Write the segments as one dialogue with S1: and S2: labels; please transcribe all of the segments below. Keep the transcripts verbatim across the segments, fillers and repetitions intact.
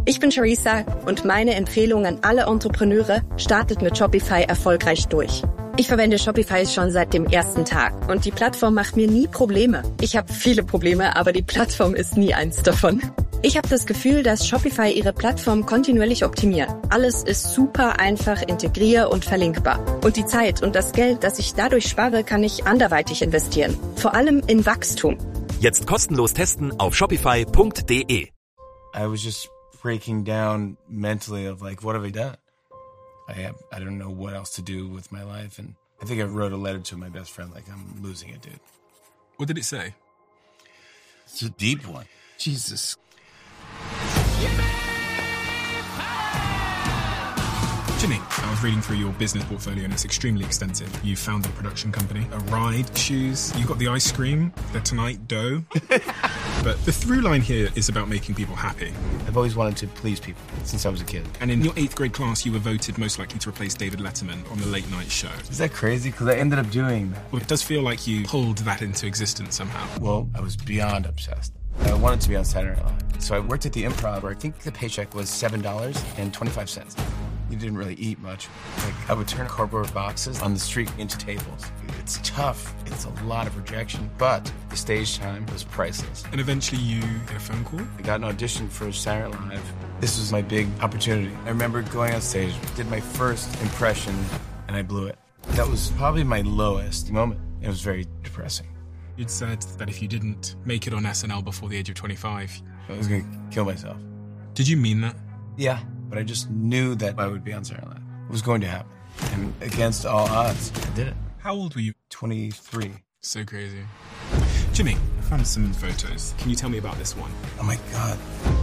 S1: Ich bin Charissa und meine Empfehlung an alle Entrepreneure: startet mit Shopify erfolgreich durch. Ich verwende Shopify schon seit dem ersten Tag und die Plattform macht mir nie Probleme. Ich habe viele Probleme, aber die Plattform ist nie eins davon. Ich habe das Gefühl, dass Shopify ihre Plattform kontinuierlich optimiert. Alles ist super einfach, integrier- und verlinkbar. Und die Zeit und das Geld, das ich dadurch spare, kann ich anderweitig investieren. Vor allem in Wachstum.
S2: Jetzt kostenlos testen auf shopify punkt de.
S3: I was just breaking down mentally of like, what have I done? I have, I don't know what else to do with my life. And I think I wrote a letter to my best friend like, I'm losing it, dude.
S4: What did it say?
S3: It's a deep one. Jesus.
S4: Jimmy, I was reading through your business portfolio and it's extremely extensive. You founded a production company, a ride, shoes, you've got the ice cream, the Tonight dough. But the through line here is about making people happy.
S3: I've always wanted to please people since I was a kid.
S4: And in your eighth grade class, you were voted most likely to replace David Letterman on the late night show.
S3: Is that crazy? Because I ended up doing that.
S4: Well, it does feel like you pulled that into existence somehow.
S3: Well, I was beyond obsessed. I wanted to be on Saturday Night Live. So I worked at the Improv, where I think the paycheck was seven dollars and twenty-five cents. You didn't really eat much. Like, I would turn cardboard boxes on the street into tables. It's tough. It's a lot of rejection, but the stage time was priceless.
S4: And eventually you get a phone call?
S3: I got an audition for Saturday Night Live. This was my big opportunity. I remember going on stage, did my first impression, and I blew it. That was probably my lowest moment. It was very depressing.
S4: You'd said that if you didn't make it on S N L before the age of twenty-five...
S3: I was going to kill myself.
S4: Did you mean that?
S3: Yeah, but I just knew that I would be on Saturday Night Live. It was going to happen. And against all odds, I did it.
S4: How old were you?
S3: twenty-three.
S4: So crazy. Jimmy, I found some photos. Can you tell me about this one?
S3: Oh my God.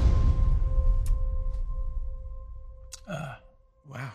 S3: Uh, wow.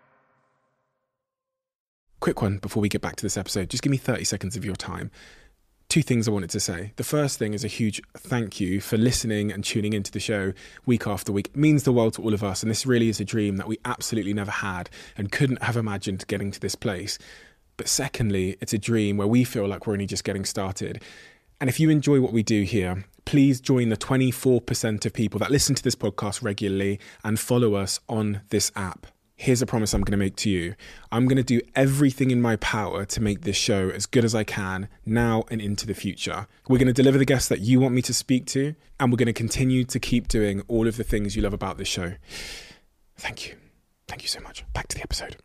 S4: Quick one before we get back to this episode. Just give me thirty seconds of your time. Two things I wanted to say. The first thing is a huge thank you for listening and tuning into the show week after week. It means the world to all of us, and this really is a dream that we absolutely never had and couldn't have imagined getting to this place. But secondly, it's a dream where we feel like we're only just getting started. And if you enjoy what we do here, please join the twenty-four percent of people that listen to this podcast regularly and follow us on this app. Here's a promise I'm going to make to you. I'm going to do everything in my power to make this show as good as I can now and into the future. We're going to deliver the guests that you want me to speak to, and we're going to continue to keep doing all of the things you love about this show. Thank you. Thank you so much. Back to the episode.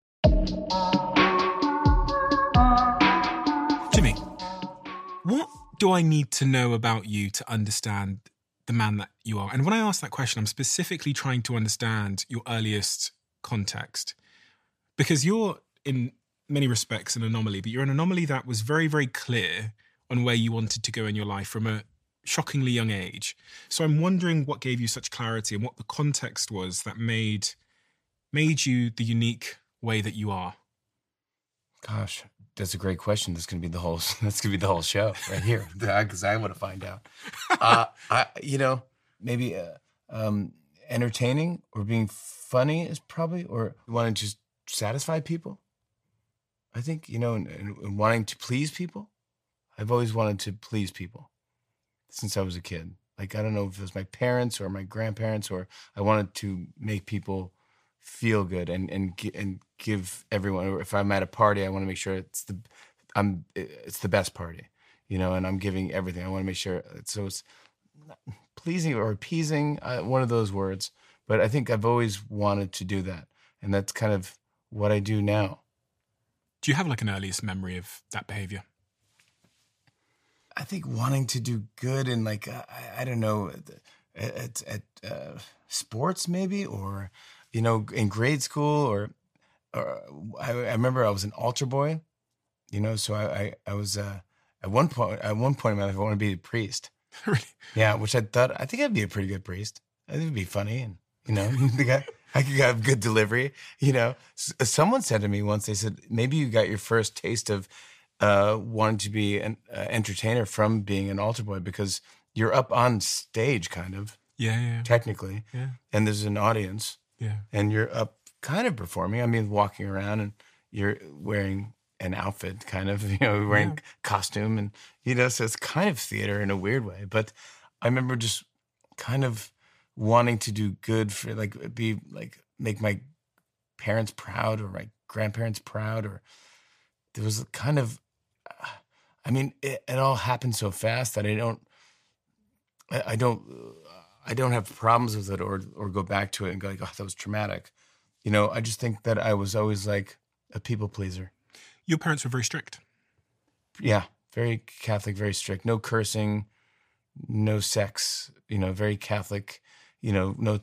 S4: Jimmy, what do I need to know about you to understand the man that you are? And when I ask that question, I'm specifically trying to understand your earliest context, because you're in many respects an anomaly, but you're an anomaly that was very, very clear on where you wanted to go in your life from a shockingly young age. So I'm wondering what gave you such clarity and what the context was that made made you the unique way that you are.
S3: Gosh, that's a great question. That's gonna be the whole. That's gonna be the whole show right here, because I want to find out. Uh, I, you know, maybe uh, um, entertaining or being funny is probably, or wanting to satisfy people. I think, you know, and, and wanting to please people. I've always wanted to please people since I was a kid. Like, I don't know if it was my parents or my grandparents, or I wanted to make people feel good and and and give everyone. Or if I'm at a party, I want to make sure it's the I'm it's the best party, you know. And I'm giving everything. I want to make sure it's, so it's pleasing or appeasing, uh, one of those words. But I think I've always wanted to do that, and that's kind of what I do now.
S4: Do you have like an earliest memory of that behavior?
S3: I think wanting to do good in, like, uh, I, I don't know, at, at, at uh, sports maybe, or, you know, in grade school, or, or I, I remember I was an altar boy, you know, so I, I, I was, uh, at one point, at one point in my life, I wanted to be a priest.
S4: Really?
S3: Yeah, which I thought, I think I'd be a pretty good priest. I think it'd be funny, and, you know, the guy, I could have good delivery, you know. S- someone said to me once, they said, maybe you got your first taste of uh, wanting to be an uh, entertainer from being an altar boy, because you're up on stage, kind of.
S4: Yeah, yeah.
S3: Technically.
S4: Yeah.
S3: And there's an audience.
S4: Yeah.
S3: And you're up kind of performing. I mean, walking around, and you're wearing an outfit, kind of, you know, wearing
S4: Yeah.
S3: costume, and, you know, so it's kind of theater in a weird way. But I remember just kind of wanting to do good for, like, be like, make my parents proud or my grandparents proud, or there was a kind of, I mean, it, it all happened so fast that I don't, I, I don't, I don't have problems with it or or go back to it and go like, oh, that was traumatic. You know, I just think that I was always like a people pleaser.
S4: Your parents were very strict.
S3: Yeah, very Catholic, very strict. No cursing, no sex. You know, very Catholic. You know, no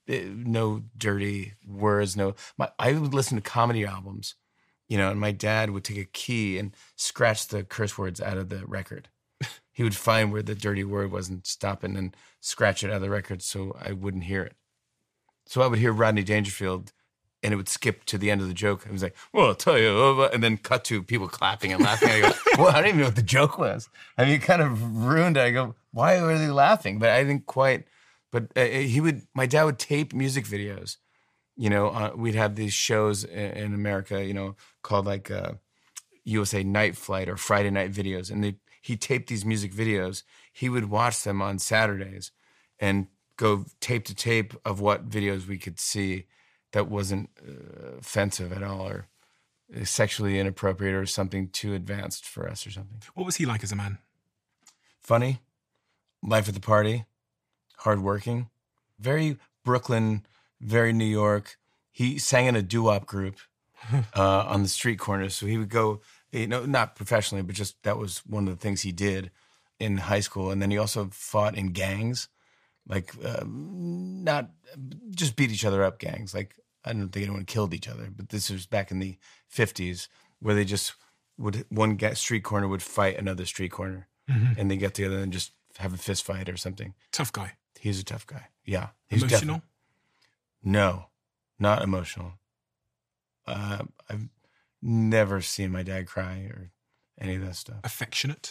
S3: no dirty words. No, my I would listen to comedy albums. You know, and my dad would take a key and scratch the curse words out of the record. He would find where the dirty word wasn't stopping and scratch it out of the record so I wouldn't hear it. So I would hear Rodney Dangerfield and it would skip to the end of the joke. It was like, well, I'll tell you, and then cut to people clapping and laughing. I go, well, I don't even know what the joke was. I mean, it kind of ruined it. I go, why were they laughing? But I didn't quite, but uh, he would, my dad would tape music videos. You know, uh, we'd have these shows in, in America, you know, called like uh, U S A Night Flight or Friday Night Videos. And they, he taped these music videos. He would watch them on Saturdays and go tape to tape of what videos we could see that wasn't uh, offensive at all or sexually inappropriate or something too advanced for us or something.
S4: What was he like as a man?
S3: Funny, life at the party, hardworking, very Brooklyn, very New York. He sang in a doo-wop group uh, on the street corners. So he would go, you know, not professionally, but just that was one of the things he did in high school. And then he also fought in gangs, like uh, not just beat each other up gangs. Like, I don't think anyone killed each other, but this was back in the fifties where they just would, one street corner would fight another street corner mm-hmm. and they get together and just have a fist fight or something.
S4: Tough guy.
S3: He's a tough guy. Yeah. He's
S4: emotional?
S3: No, not emotional. Uh, I've never seen my dad cry or any of that stuff.
S4: Affectionate?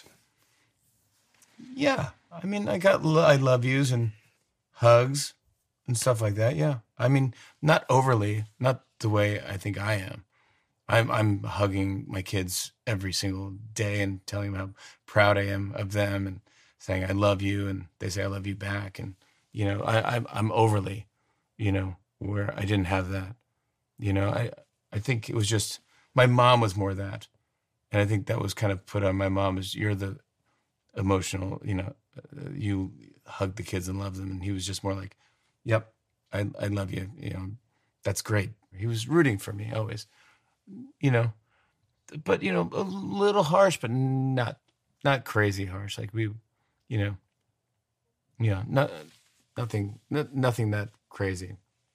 S3: Yeah. I mean, I got lo- I love yous and hugs and stuff like that. Yeah. I mean, not overly, not the way I think I am. I'm I'm hugging my kids every single day and telling them how proud I am of them and saying I love you, and they say I love you back. And you know, I I'm, I'm overly, you know, where I didn't have that. You know, I I think it was just my mom was more that, and I think that was kind of put on my mom is you're the emotional, you know, uh, you hug the kids and love them, and he was just more like, yep, I I love you, you know, that's great. He was rooting for me always. You know, but, you know, a little harsh, but not not crazy harsh. Like we, you know, yeah, not, nothing, n- nothing that crazy.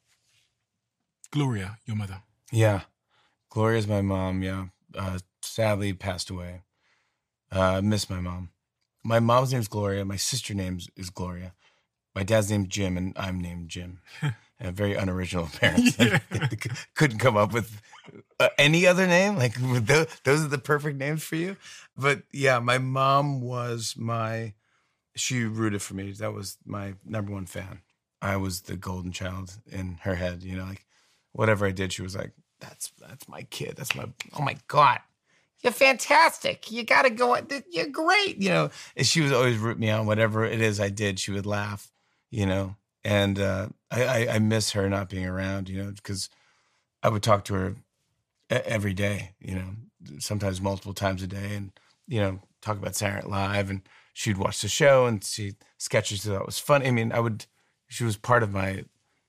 S4: Gloria, your mother.
S3: Yeah. Gloria's my mom, yeah. Uh, sadly passed away. I uh, miss my mom. My mom's name's Gloria. My sister's name is Gloria. My dad's name's Jim, and I'm named Jim. And very unoriginal parents. Yeah. Couldn't come up with uh, any other name. Like, those, those are the perfect names for you. But yeah, my mom was my, she rooted for me. That was my number one fan. I was the golden child in her head. You know, like whatever I did, she was like, that's that's my kid. That's my, oh my God. You're fantastic. You got to go. You're great. You know, and she was always root me on whatever it is I did. She would laugh, you know. And uh, I, I, I miss her not being around, you know, because I would talk to her every day, you know, sometimes multiple times a day, and, you know, talk about Saturday Night Live, and she'd watch the show and see sketches she thought was funny. I mean, I would, she was part of my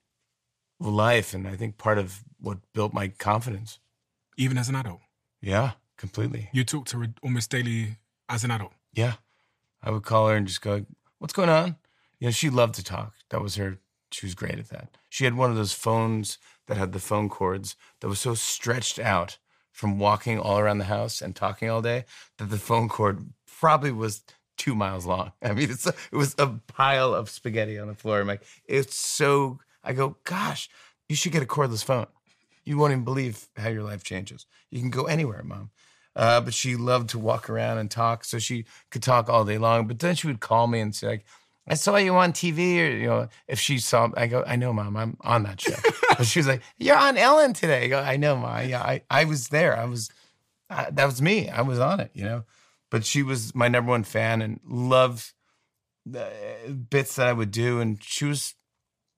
S3: life, and I think part of what built my confidence.
S4: Even as an adult?
S3: Yeah, completely.
S4: You talk to her almost daily as an adult?
S3: Yeah. I would call her and just go, what's going on? You know, she loved to talk. That was her, she was great at that. She had one of those phones that had the phone cords that was so stretched out from walking all around the house and talking all day that the phone cord probably was two miles long. I mean, it's a, it was a pile of spaghetti on the floor. I'm like, it's so, I go, gosh, you should get a cordless phone. You won't even believe how your life changes. You can go anywhere, Mom. Uh, but she loved to walk around and talk, so she could talk all day long. But then she would call me and say, like, I saw you on T V, or, you know, if she saw, I go, I know, Mom, I'm on that show. But she was like, you're on Ellen today. I go, I know, Mom. Yeah, I, I was there. I was, I, that was me. I was on it, you know. But she was my number one fan and loved the bits that I would do. And she was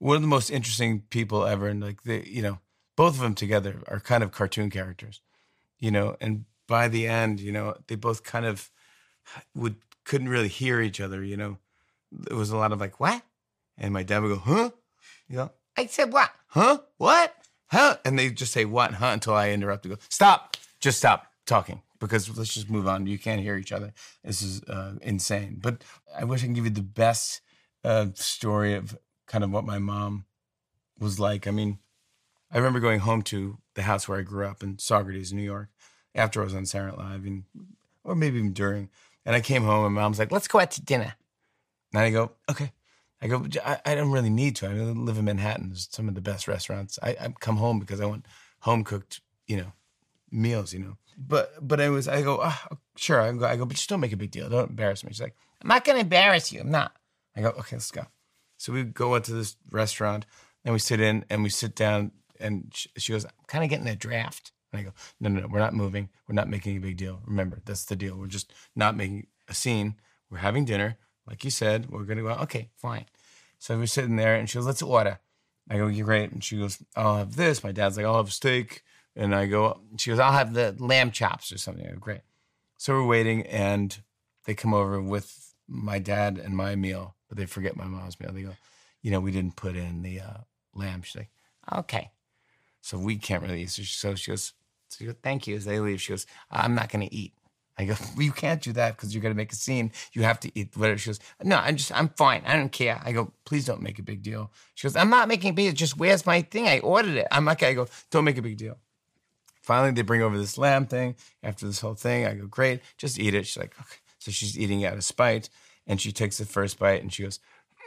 S3: one of the most interesting people ever. And like they, you know, both of them together are kind of cartoon characters, you know, and by the end, you know, they both kind of would, couldn't really hear each other, you know. There was a lot of like, what? And my dad would go, huh? You know, I said what? Huh? What? Huh? And they just say what, huh, until I interrupt and go, stop, just stop talking because let's just move on. You can't hear each other. This is uh, insane. But I wish I could give you the best uh, story of kind of what my mom was like. I mean, I remember going home to the house where I grew up in Saugerties, New York, after I was on Saturday Night Live, and, or maybe even during. And I came home and Mom's like, let's go out to dinner. And I go, okay. I go, I, I don't really need to. I live in Manhattan. There's some of the best restaurants. I, I come home because I want home-cooked, you know, meals, you know. But but I was, I go, oh, sure. I go, I go, but just don't make a big deal. Don't embarrass me. She's like, I'm not going to embarrass you. I'm not. I go, okay, let's go. So we go out to this restaurant, and we sit in, and we sit down, and she, she goes, I'm kind of getting a draft. And I go, no, no, no, we're not moving. We're not making a big deal. Remember, that's the deal. We're just not making a scene. We're having dinner. Like you said, we're going to go, okay, fine. So we're sitting there, and she goes, let's order. I go, you're great. And she goes, I'll have this. My dad's like, I'll have steak. And I go, she goes, I'll have the lamb chops or something. I go, great. So we're waiting, and they come over with my dad and my meal, but they forget my mom's meal. They go, you know, we didn't put in the uh, lamb. She's like, okay. So we can't really eat. So she, so she goes, so she goes, thank you. As they leave, she goes, I'm not going to eat. I go, well, you can't do that because you're going to make a scene. You have to eat whatever. She goes, no, I'm just, I'm fine. I don't care. I go, please don't make a big deal. She goes, I'm not making a big deal. Just where's my thing? I ordered it. I'm okay. I go, don't make a big deal. Finally, they bring over this lamb thing. After this whole thing, I go, great, just eat it. She's like, okay. So she's eating out of spite, and she takes the first bite, and she goes,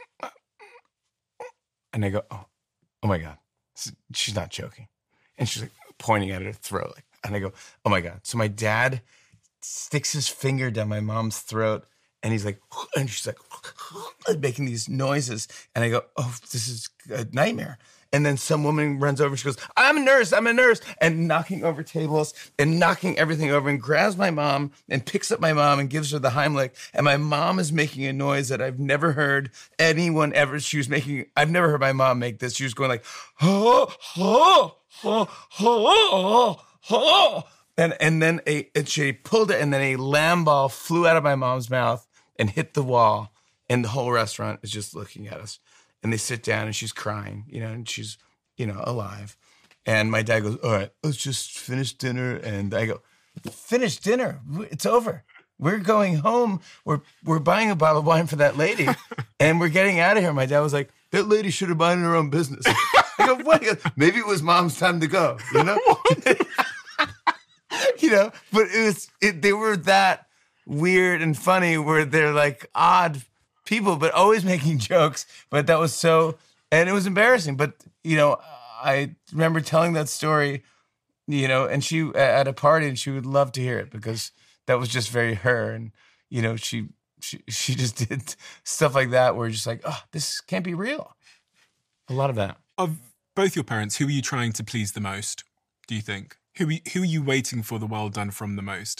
S3: and I go, oh, oh my God. She's not joking. And she's like pointing at her throat. Like, and I go, oh my God. So my dad sticks his finger down my mom's throat, and he's like, and she's like making these noises, and I go, oh, this is a nightmare. And then some woman runs over, and she goes, I'm a nurse, I'm a nurse, and knocking over tables and knocking everything over, and grabs my mom and picks up my mom and gives her the Heimlich. And my mom is making a noise that I've never heard anyone ever. She was making, I've never heard my mom make this. She was going like, oh, oh, oh, oh, oh, oh. And and then a and she pulled it, and then a lamb ball flew out of my mom's mouth and hit the wall, and the whole restaurant is just looking at us. And they sit down, and she's crying, you know, and she's, you know, alive. And my dad goes, all right, let's just finish dinner. And I go, finish dinner? It's over. We're going home. We're we're buying a bottle of wine for that lady, and we're getting out of here. My dad was like, that lady should have minded her own business. I go, what? He goes, maybe it was mom's time to go, you know? You know, but it was, it, they were that weird and funny where they're like odd people, but always making jokes. But that was so, and it was embarrassing. But, you know, I remember telling that story, you know, and she at a party, and she would love to hear it because that was just very her. And, you know, she, she, she just did stuff like that where you're just like, oh, this can't be real. A lot of that.
S4: Of both your parents, who are you trying to please the most, do you think? Who who are you waiting for the well done from the most?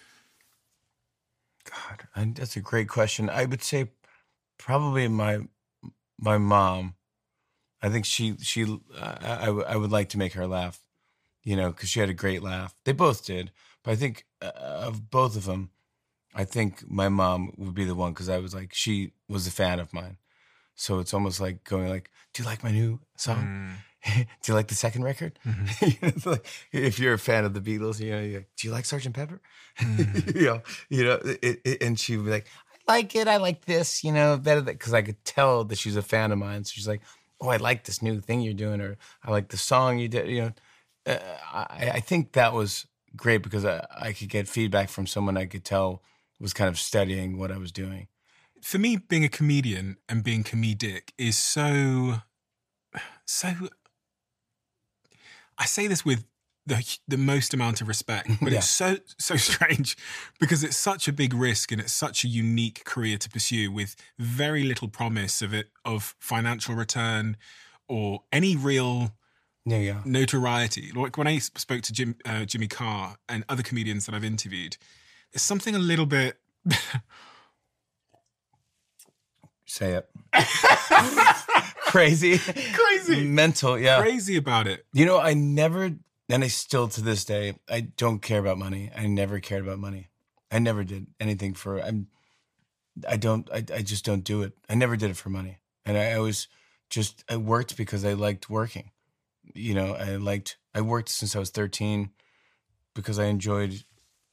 S3: God, I, that's a great question. I would say probably my my mom. I think she she uh, I, I would like to make her laugh, you know, because she had a great laugh. They both did, but I think uh, of both of them, I think my mom would be the one because I was like she was a fan of mine, so it's almost like going like, do you like my new song? Mm. Do you like the second record? Mm-hmm. You know, like, if you're a fan of the Beatles, you know, you're like, do you like Sergeant Pepper? Mm-hmm. you know, you know, it, it, and she would be like, I like it. I like this, you know, better because I could tell that she's a fan of mine. So she's like, oh, I like this new thing you're doing, or I like the song you did. You know, uh, I, I think that was great because I, I could get feedback from someone I could tell was kind of studying what I was doing.
S4: For me, being a comedian and being comedic is so, so. I say this with the the most amount of respect, but yeah. It's so so strange because it's such a big risk and it's such a unique career to pursue with very little promise of it of financial return or any real
S3: yeah, yeah.
S4: notoriety. Like when I spoke to Jim, uh, Jimmy Carr and other comedians that I've interviewed, there's something a little bit.
S3: Say it. crazy.
S4: Crazy.
S3: Mental, yeah.
S4: Crazy about it.
S3: You know, I never, and I still to this day, I don't care about money. I never cared about money. I never did anything for, I'm, I don't, I, I just don't do it. I never did it for money. And I always just, I worked because I liked working. You know, I liked, I worked since I was thirteen because I enjoyed,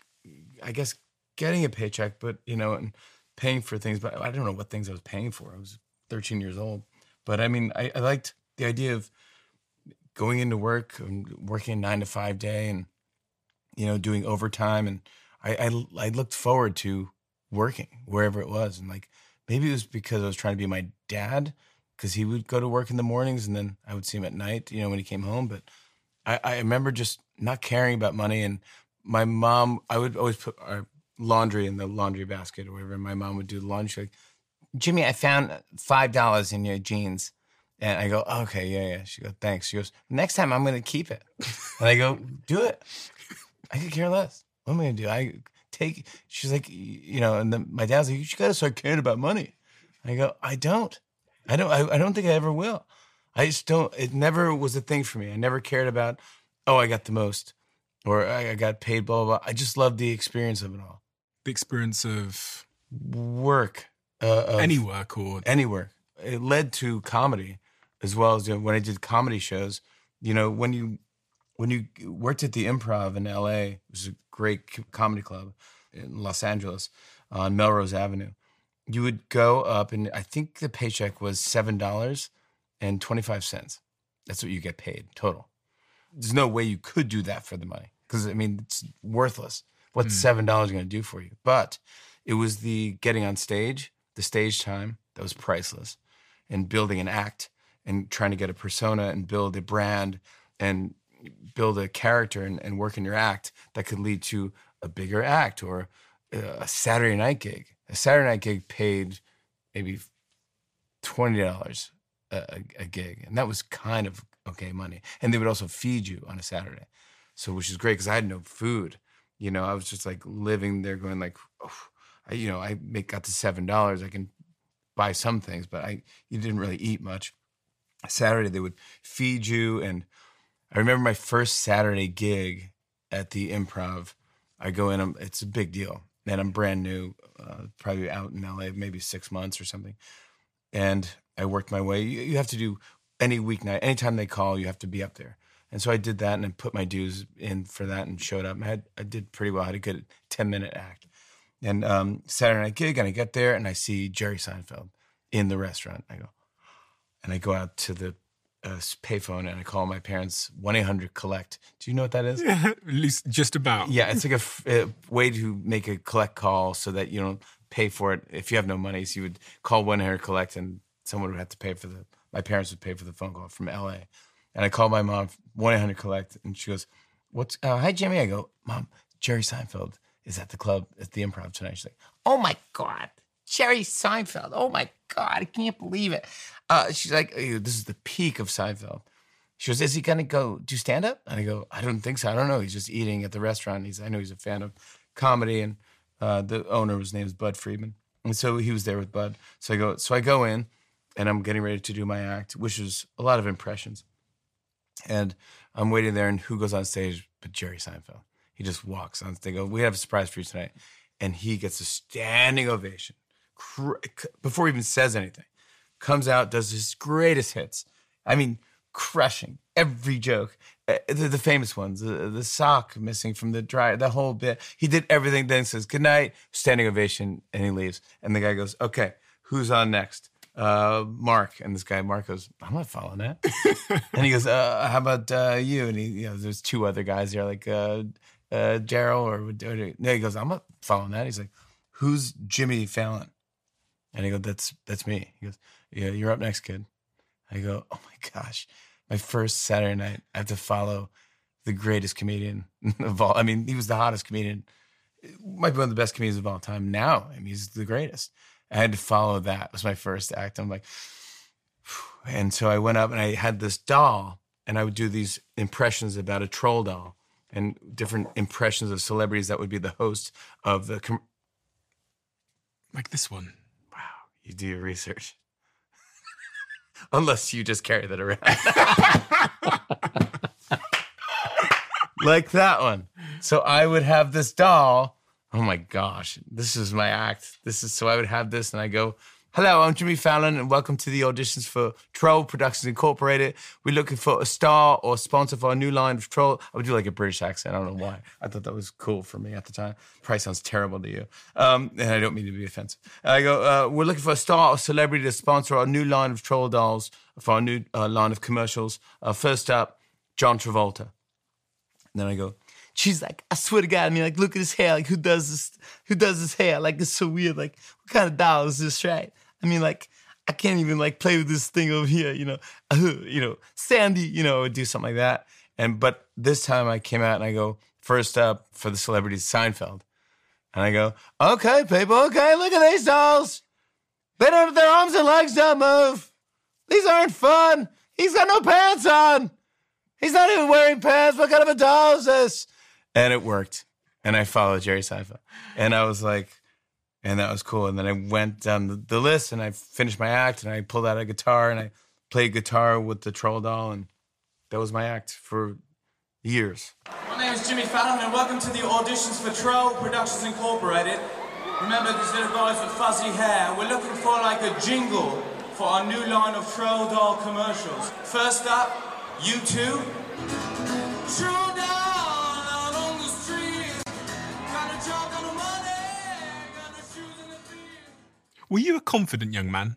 S3: I guess, getting a paycheck, but, you know, and paying for things. But I don't know what things I was paying for. I was thirteen years old. But I mean, I, I liked the idea of going into work and working a nine to five day and, you know, doing overtime. And I, I, I looked forward to working wherever it was. And like, maybe it was because I was trying to be my dad, because he would go to work in the mornings and then I would see him at night, you know, when he came home. But I, I remember just not caring about money. And my mom, I would always put our laundry in the laundry basket or whatever. And my mom would do the laundry. She'd like, Jimmy, I found five dollars in your jeans. And I go, oh, okay, yeah, yeah. She goes, thanks. She goes, next time I'm going to keep it. And I go, do it. I could care less. What am I going to do? I take, she's like, you know, and then my dad's like, you got to start caring about money. I go, I don't. I don't, I, I don't think I ever will. I just don't, it never was a thing for me. I never cared about, oh, I got the most or I, I got paid, blah, blah, blah. I just loved the experience of it all.
S4: The experience of
S3: work. Uh, of
S4: any work or
S3: any work. It led to comedy as well as, you know, when I did comedy shows, you know, when you, when you worked at the Improv in L A, which is a great comedy club in Los Angeles on Melrose Avenue, you would go up and I think the paycheck was seven dollars and twenty-five cents. That's what you get paid total. There's no way you could do that for the money because, I mean, it's worthless. What's mm. seven dollars going to do for you? But it was the getting on stage, the stage time that was priceless, and building an act and trying to get a persona and build a brand and build a character and, and work in your act that could lead to a bigger act or a Saturday night gig. A Saturday night gig paid maybe twenty dollars a, a gig. And that was kind of okay money. And they would also feed you on a Saturday. So, which is great because I had no food. You know, I was just like living there going like, oh, I, you know, I make got to seven dollars. I can buy some things, but I you didn't really eat much. Saturday, they would feed you. And I remember my first Saturday gig at the Improv. I go in, it's a big deal. And I'm brand new, uh, probably out in L A, maybe six months or something. And I worked my way. You, you have to do any weeknight, anytime they call, you have to be up there. And so I did that and I put my dues in for that and showed up. I, had, I did pretty well. I had a good ten-minute act. And um, Saturday night gig, and I get there and I see Jerry Seinfeld in the restaurant. I go, and I go out to the uh, payphone and I call my parents, one eight hundred collect. Do you know what that is?
S4: Yeah, at least just about.
S3: Yeah, it's like a, a way to make a collect call so that you don't pay for it if you have no money. So you would call one eight hundred collect and someone would have to pay for the, my parents would pay for the phone call from L A. And I called my mom, one eight hundred collect, and she goes, "What's, uh, hi Jimmy." I go, "Mom, Jerry Seinfeld is at the club at the Improv tonight." She's like, "Oh my God, Jerry Seinfeld. Oh my God, I can't believe it." Uh, she's like, "This is the peak of Seinfeld." She goes, "Is he going to go do stand-up?" And I go, "I don't think so. I don't know. He's just eating at the restaurant. He's, I know he's a fan of comedy." And uh, the owner, his name is Bud Friedman. And so he was there with Bud. So I go, so I go in and I'm getting ready to do my act, which is a lot of impressions. And I'm waiting there, and who goes on stage but Jerry Seinfeld? He just walks on. They go, "We have a surprise for you tonight." And he gets a standing ovation before he even says anything. Comes out, does his greatest hits. I mean, crushing every joke. Uh, the, the famous ones, the, the sock missing from the dryer, the whole bit. He did everything, then says, "Good night," standing ovation, and he leaves. And the guy goes, "Okay, who's on next?" Uh, Mark. And this guy, Mark, goes, "I'm not following that." And he goes, uh, "How about uh, you?" And he, you know, there's two other guys there, like uh, uh, Daryl or, or no. He goes, "I'm not following that." He's like, "Who's Jimmy Fallon?" And I go, "That's that's me." He goes, "Yeah, you're up next, kid." I go, "Oh my gosh, my first Saturday night, I have to follow the greatest comedian of all." I mean, he was the hottest comedian, might be one of the best comedians of all time now. I mean, he's the greatest. I had to follow that. It was my first act. I'm like, phew. And so I went up and I had this doll and I would do these impressions about a troll doll and different impressions of celebrities that would be the host of the... Com-
S4: like this one.
S3: Wow, you do your research. Unless you just carry that around. Like that one. So I would have this doll. Oh my gosh, this is my act. This is so I would have this and I go, hello, I'm Jimmy Fallon and welcome to the auditions for Troll Productions Incorporated. We're looking for a star or sponsor for a new line of Troll. I would do like a British accent. I don't know why. I thought that was cool for me at the time. Probably sounds terrible to you. Um, and I don't mean to be offensive. I go, uh, we're looking for a star or celebrity to sponsor our new line of Troll dolls for our new uh, line of commercials. Uh, first up, John Travolta. And then I go, she's like, I swear to God, I mean, like, look at his hair. Like, who does this? Who does his hair? Like, it's so weird. Like, what kind of doll is this, right? I mean, like, I can't even, like, play with this thing over here, you know. Uh, you know, Sandy, you know, would do something like that. And, but this time I came out and I go, first up for the celebrities, Seinfeld. And I go, okay, people, okay, look at these dolls. They don't, their arms and legs don't move. These aren't fun. He's got no pants on. He's not even wearing pants. What kind of a doll is this? And it worked. And I followed Jerry Seinfeld. And I was like, and that was cool. And then I went down the, the list and I finished my act and I pulled out a guitar and I played guitar with the troll doll. And that was my act for years.
S5: My name is Jimmy Fallon and welcome to the auditions for Troll Productions Incorporated. Remember these little guys with fuzzy hair? We're looking for like a jingle for our new line of troll doll commercials. First up, U two. Troll doll out on the street. Got a job, got no money. Got no shoes in the feet.
S4: Were you a confident young man?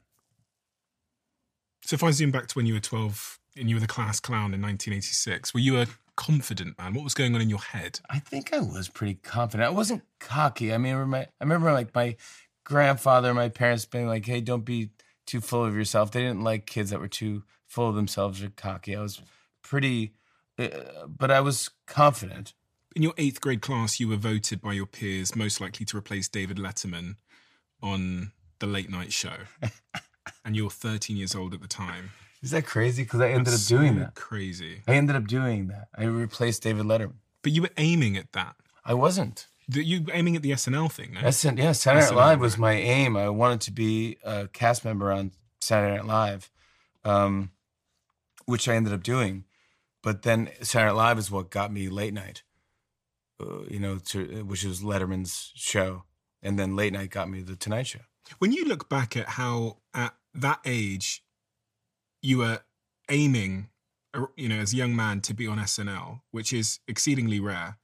S4: So if I zoom back to when you were twelve and you were the class clown in nineteen eighty-six, were you a confident man? What was going on in your head?
S3: I think I was pretty confident. I wasn't cocky. I mean, I remember, I remember like my grandfather, my parents being like, hey, don't be too full of yourself. They didn't like kids that were too full of themselves or cocky. I was pretty, uh, but I was confident.
S4: In your eighth grade class, you were voted by your peers most likely to replace David Letterman on The Late Night Show. And you were thirteen years old at the time.
S3: Is that crazy? Because I ended
S4: That's
S3: up doing
S4: so
S3: that.
S4: Crazy.
S3: I ended up doing that. I replaced David Letterman.
S4: But you were aiming at that.
S3: I wasn't.
S4: The, you were aiming at the S N L thing, no?
S3: S N, yeah, Saturday Night
S4: S N L,
S3: Live was
S4: right.
S3: my aim. I wanted to be a cast member on Saturday Night Live, um, which I ended up doing. But then Saturday Night Live is what got me late night, uh, you know, to, which was Letterman's show. And then late night got me the Tonight Show.
S4: When you look back at how, at that age, you were aiming, you know, as a young man to be on S N L, which is exceedingly rare.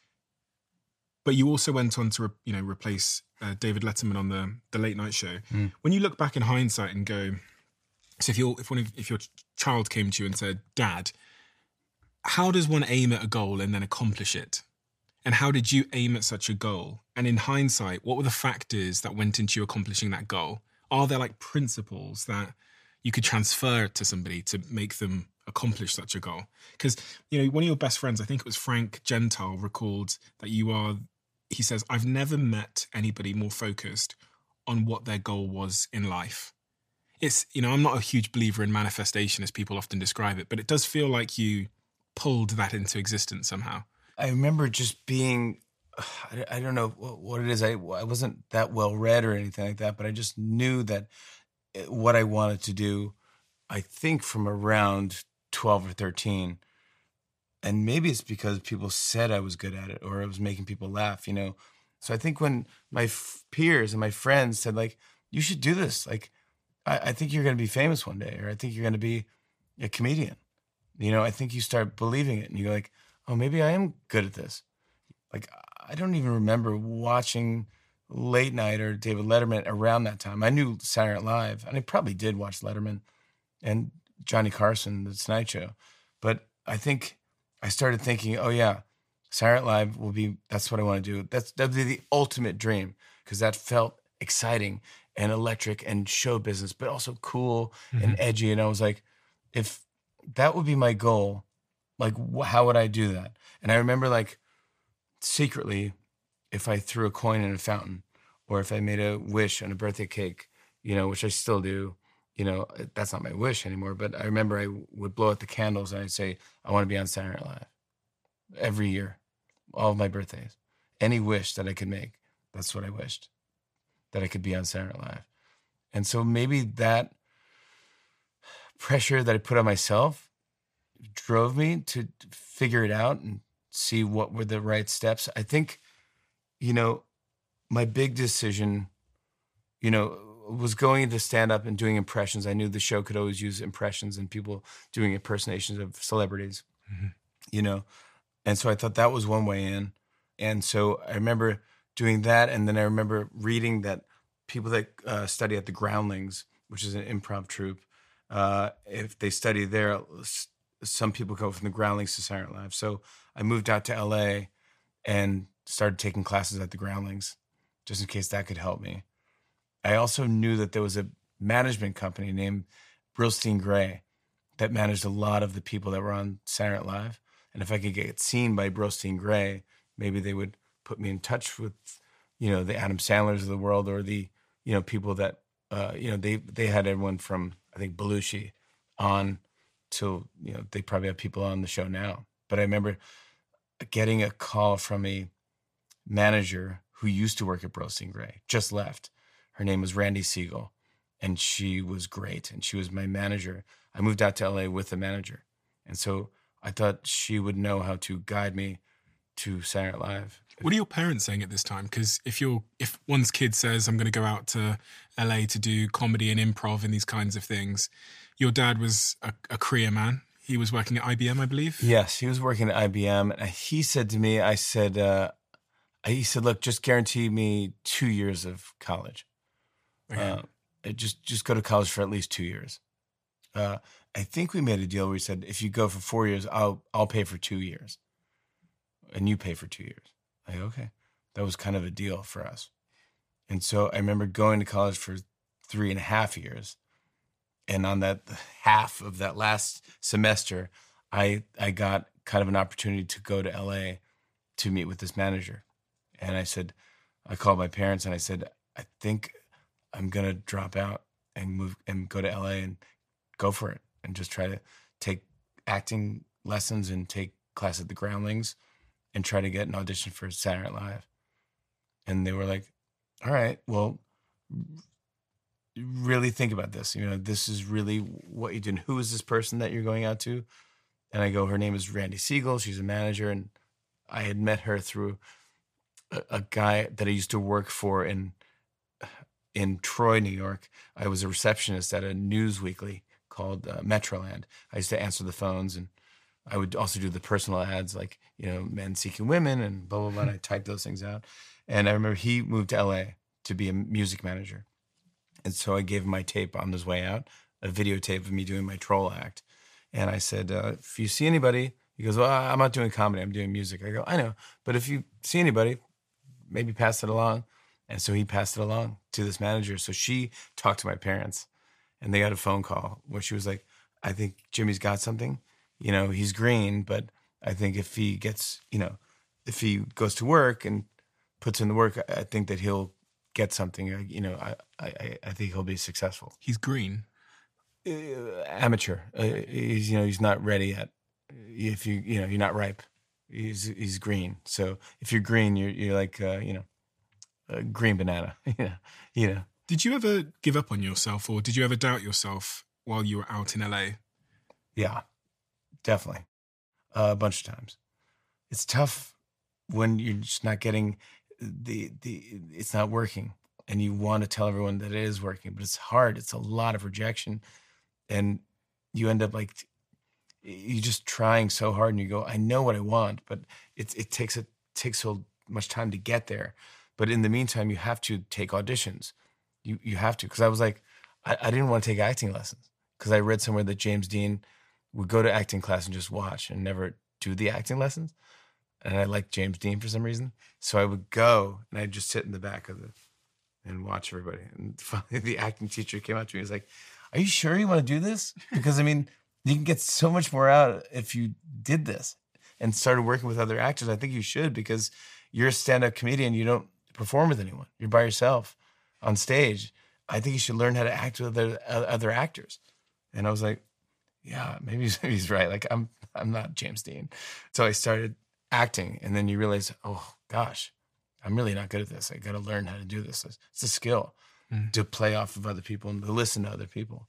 S4: But you also went on to, re- you know, replace uh, David Letterman on the the Late Night Show. Mm. When you look back in hindsight and go, so if you're if one of, if your child came to you and said, "Dad, how does one aim at a goal and then accomplish it? And how did you aim at such a goal? And in hindsight, what were the factors that went into you accomplishing that goal? Are there like principles that you could transfer to somebody to make them accomplish such a goal?" Because, you know, one of your best friends, I think it was Frank Gentile, recalled that you are, he says, "I've never met anybody more focused on what their goal was in life." It's, you know, I'm not a huge believer in manifestation as people often describe it, but it does feel like you pulled that into existence somehow.
S3: I remember just being, I, I don't know what it is. I, I wasn't that well read or anything like that, but I just knew that what I wanted to do, I think from around twelve or thirteen. And maybe it's because people said I was good at it or I was making people laugh, you know? So I think when my f- peers and my friends said, like, you should do this. Like, I, I think you're going to be famous one day, or I think you're going to be a comedian. You know, I think you start believing it and you're like, oh, maybe I am good at this. Like, I don't even remember watching Late Night or David Letterman around that time. I knew Saturday Night Live, and I probably did watch Letterman and Johnny Carson, The Tonight Show. But I think I started thinking, oh yeah, Saturday Night Live will be, that's what I want to do. That's that'd be the ultimate dream, because that felt exciting and electric and show business, but also cool mm-hmm. and edgy. And I was like, if that would be my goal, like, wh- how would I do that? And I remember, like, secretly, if I threw a coin in a fountain, or if I made a wish on a birthday cake, you know, which I still do, you know, that's not my wish anymore. But I remember I would blow out the candles and I'd say, I want to be on Saturday Night Live every year, all of my birthdays. Any wish that I could make, that's what I wished, that I could be on Saturday Night Live. And so maybe that pressure that I put on myself drove me to figure it out and see what were the right steps. I think, you know, my big decision, you know, was going into stand-up and doing impressions. I knew the show could always use impressions and people doing impersonations of celebrities, mm-hmm. you know. And so I thought that was one way in. And so I remember doing that. And then I remember reading that people that uh, study at the Groundlings, which is an improv troupe, uh, if they study there, some people go from the Groundlings to Saturday Night Live. So I moved out to L A and started taking classes at the Groundlings, just in case that could help me. I also knew that there was a management company named Brillstein Gray that managed a lot of the people that were on Saturday Night Live. And if I could get seen by Brillstein Gray, maybe they would put me in touch with, you know, the Adam Sandlers of the world, or the, you know, people that, uh, you know, they, they had everyone from, I think, Belushi on till, you know, they probably have people on the show now. But I remember getting a call from a manager who used to work at Brillstein Gray, just left. Her name was Randy Siegel, and she was great, and she was my manager. I moved out to L A with the manager, and so I thought she would know how to guide me to Saturday Night Live.
S4: What are your parents saying at this time? Because if you're, if one's kid says, I'm going to go out to L A to do comedy and improv and these kinds of things, your dad was a, a career man. He was working at I B M, I believe?
S3: Yes, he was working at I B M. And he said to me, I said, uh, he said, look, just guarantee me two years of college. Okay. Uh, just just go to college for at least two years. Uh, I think we made a deal where we said, if you go for four years, I'll I'll pay for two years. And you pay for two years. Like, okay. That was kind of a deal for us. And so I remember going to college for three and a half years. And on that half of that last semester, I I got kind of an opportunity to go to L A to meet with this manager. And I said, I called my parents and I said, I think I'm going to drop out and move and go to L A and go for it and just try to take acting lessons and take class at the Groundlings and try to get an audition for Saturday Night Live. And they were like, all right, well, really think about this. You know, this is really what you do. And who is this person that you're going out to? And I go, her name is Randy Siegel. She's a manager. And I had met her through a, a guy that I used to work for in in Troy, New York. I was a receptionist at a news weekly called uh, Metroland. I used to answer the phones, and I would also do the personal ads, like, you know, men seeking women and blah, blah, blah. And I typed those things out. And I remember he moved to L A to be a music manager. And so I gave him my tape on his way out, a videotape of me doing my troll act. And I said, uh, if you see anybody, he goes, well, I'm not doing comedy, I'm doing music. I go, I know, but if you see anybody, maybe pass it along. And so he passed it along to this manager. So she talked to my parents, and they got a phone call where she was like, I think Jimmy's got something. You know, he's green, but I think if he gets, you know, if he goes to work and puts in the work, I think that he'll get something. You know, I I, I think he'll be successful.
S4: He's green?
S3: Uh, amateur. Uh, he's, you know, he's not ready yet. If you, you know, you're not ripe. He's he's green. So if you're green, you're you're like, uh, you know, a green banana. you know, you know.
S4: Did you ever give up on yourself, or did you ever doubt yourself while you were out in L A?
S3: Yeah, definitely. Uh, a bunch of times. It's tough when you're just not getting the the. It's not working, and you want to tell everyone that it is working, but it's hard. It's a lot of rejection, and you end up like you're just trying so hard, and you go, I know what I want, but it it takes it takes so much time to get there. But in the meantime, you have to take auditions. You you have to, because I was like, I, I didn't want to take acting lessons, because I read somewhere that James Dean would go to acting class and just watch and never do the acting lessons. And I liked James Dean for some reason. So I would go and I'd just sit in the back of the and watch everybody. And finally the acting teacher came up to me and was like, are you sure you want to do this? Because I mean, you can get so much more out if you did this and started working with other actors. I think you should, because you're a stand-up comedian. You don't perform with anyone. You're by yourself on stage. I think you should learn how to act with other, other actors. And I was like, yeah, maybe he's, maybe he's right. Like, I'm I'm not James Dean. So I started acting, and then you realize, oh, gosh, I'm really not good at this. I got to learn how to do this. It's a skill mm. to play off of other people and to listen to other people.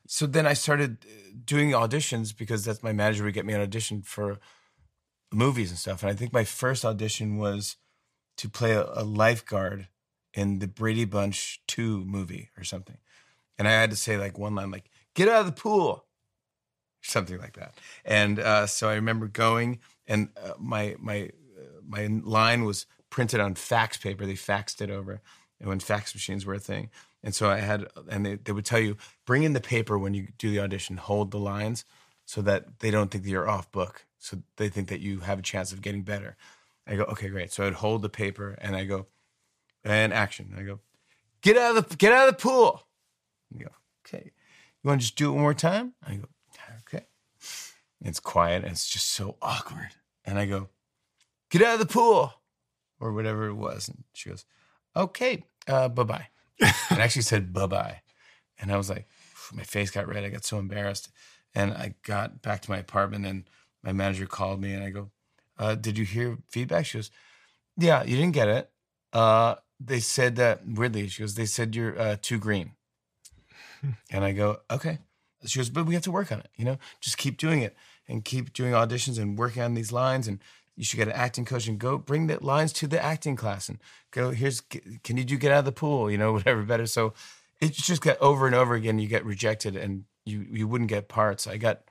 S3: So then I started doing auditions because that's my manager would get me an audition for movies and stuff. And I think my first audition was to play a, a lifeguard in the Brady Bunch two movie or something. And I had to say like one line, like, get out of the pool, something like that. And uh, so I remember going and uh, my, my, uh, my line was printed on fax paper. They faxed it over, and when fax machines were a thing. And so I had, and they, they would tell you, bring in the paper when you do the audition, hold the lines so that they don't think that you're off book. So they think that you have a chance of getting better. I go, okay, great. So I'd hold the paper and I go, and action. I go, get out of the, get out of the pool. And you go, okay. You want to just do it one more time? I go, okay. And it's quiet and it's just so awkward. And I go, get out of the pool, or whatever it was. And she goes, okay, uh, bye-bye. And actually said bye-bye. And I was like, my face got red. I got so embarrassed. And I got back to my apartment and my manager called me and I go, uh, did you hear feedback? She goes, yeah, you didn't get it. Uh, they said that, weirdly, she goes, they said you're uh, too green. And I go, okay. She goes, but we have to work on it, you know? Just keep doing it and keep doing auditions and working on these lines. And you should get an acting coach and go bring the lines to the acting class and go, here's, can you do get out of the pool? You know, whatever better. So it's just got over and over again. You get rejected and you, you wouldn't get parts. I got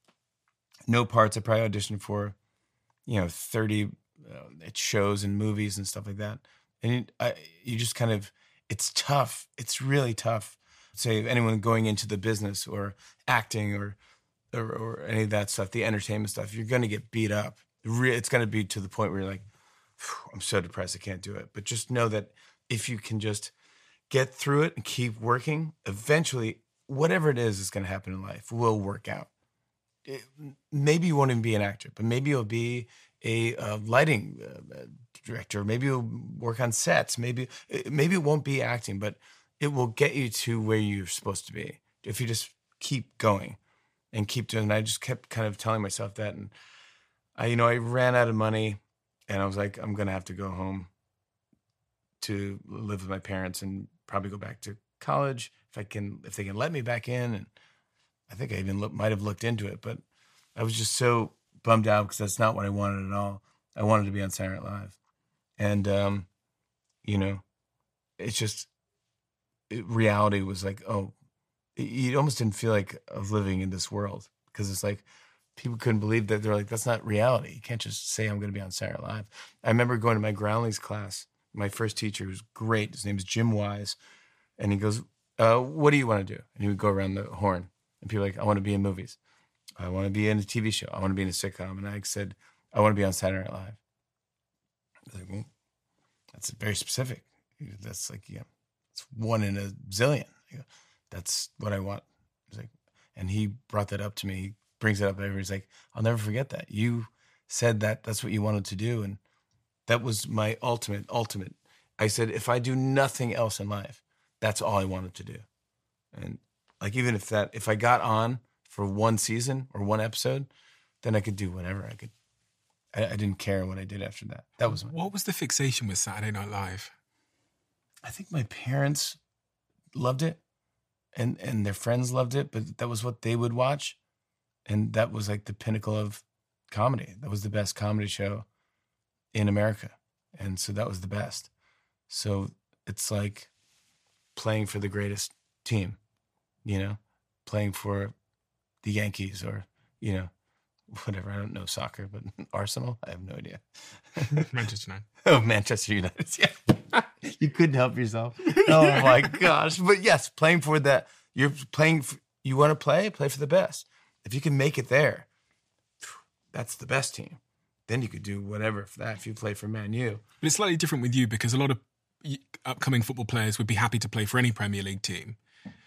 S3: no parts. I probably auditioned for, you know, thirty uh, shows and movies and stuff like that. And it, I, you just kind of, it's tough. It's really tough. Say anyone going into the business or acting or, or, or any of that stuff, the entertainment stuff, you're going to get beat up. It's going to be to the point where you're like, I'm so depressed, I can't do it. But just know that if you can just get through it and keep working, eventually, whatever it is that's going to happen in life will work out. It, maybe you won't even be an actor, but maybe you'll be a, a lighting uh, director. Maybe you'll work on sets. Maybe, maybe it won't be acting, but it will get you to where you're supposed to be if you just keep going and keep doing it. And I just kept kind of telling myself that. And I, you know, I ran out of money and I was like, I'm going to have to go home to live with my parents and probably go back to college if I can, if they can let me back in. And I think I even look, might have looked into it, but I was just so bummed out because that's not what I wanted at all. I wanted to be on Saturday Night Live. And, um, you know, it's just, it, reality was like, oh, you almost didn't feel like of living in this world because it's like, people couldn't believe that. They're like, that's not reality. You can't just say I'm going to be on Saturday Night Live. I remember going to my Groundlings class. My first teacher was great. His name is Jim Wise. And he goes, uh, what do you want to do? And he would go around the horn. And people were like, I want to be in movies. I want to be in a T V show. I want to be in a sitcom. And I said, I want to be on Saturday Night Live. I was like, well, that's very specific. That's like, yeah, it's one in a zillion. Go, that's what I want. I was like, and he brought that up to me. He brings it up every. He's like, I'll never forget that. You said that that's what you wanted to do. And that was my ultimate, ultimate. I said, if I do nothing else in life, that's all I wanted to do. And like, even if that, if I got on for one season or one episode, then I could do whatever I could. I, I didn't care what I did after that. That was my,
S4: what was the fixation with Saturday Night Live?
S3: I think my parents loved it and, and their friends loved it, but that was what they would watch. And that was like the pinnacle of comedy. That was the best comedy show in America. And so that was the best. So it's like playing for the greatest team, you know, playing for the Yankees or, you know, whatever. I don't know soccer, but Arsenal? I have no idea.
S4: Manchester United.
S3: Oh, Manchester United. Yeah. You couldn't help yourself. Oh my gosh. But yes, playing for that. You're playing, for, you want to play? Play for the best. If you can make it there, that's the best team. Then you could do whatever for that if you play for Man U.
S4: But it's slightly different with you because a lot of upcoming football players would be happy to play for any Premier League team.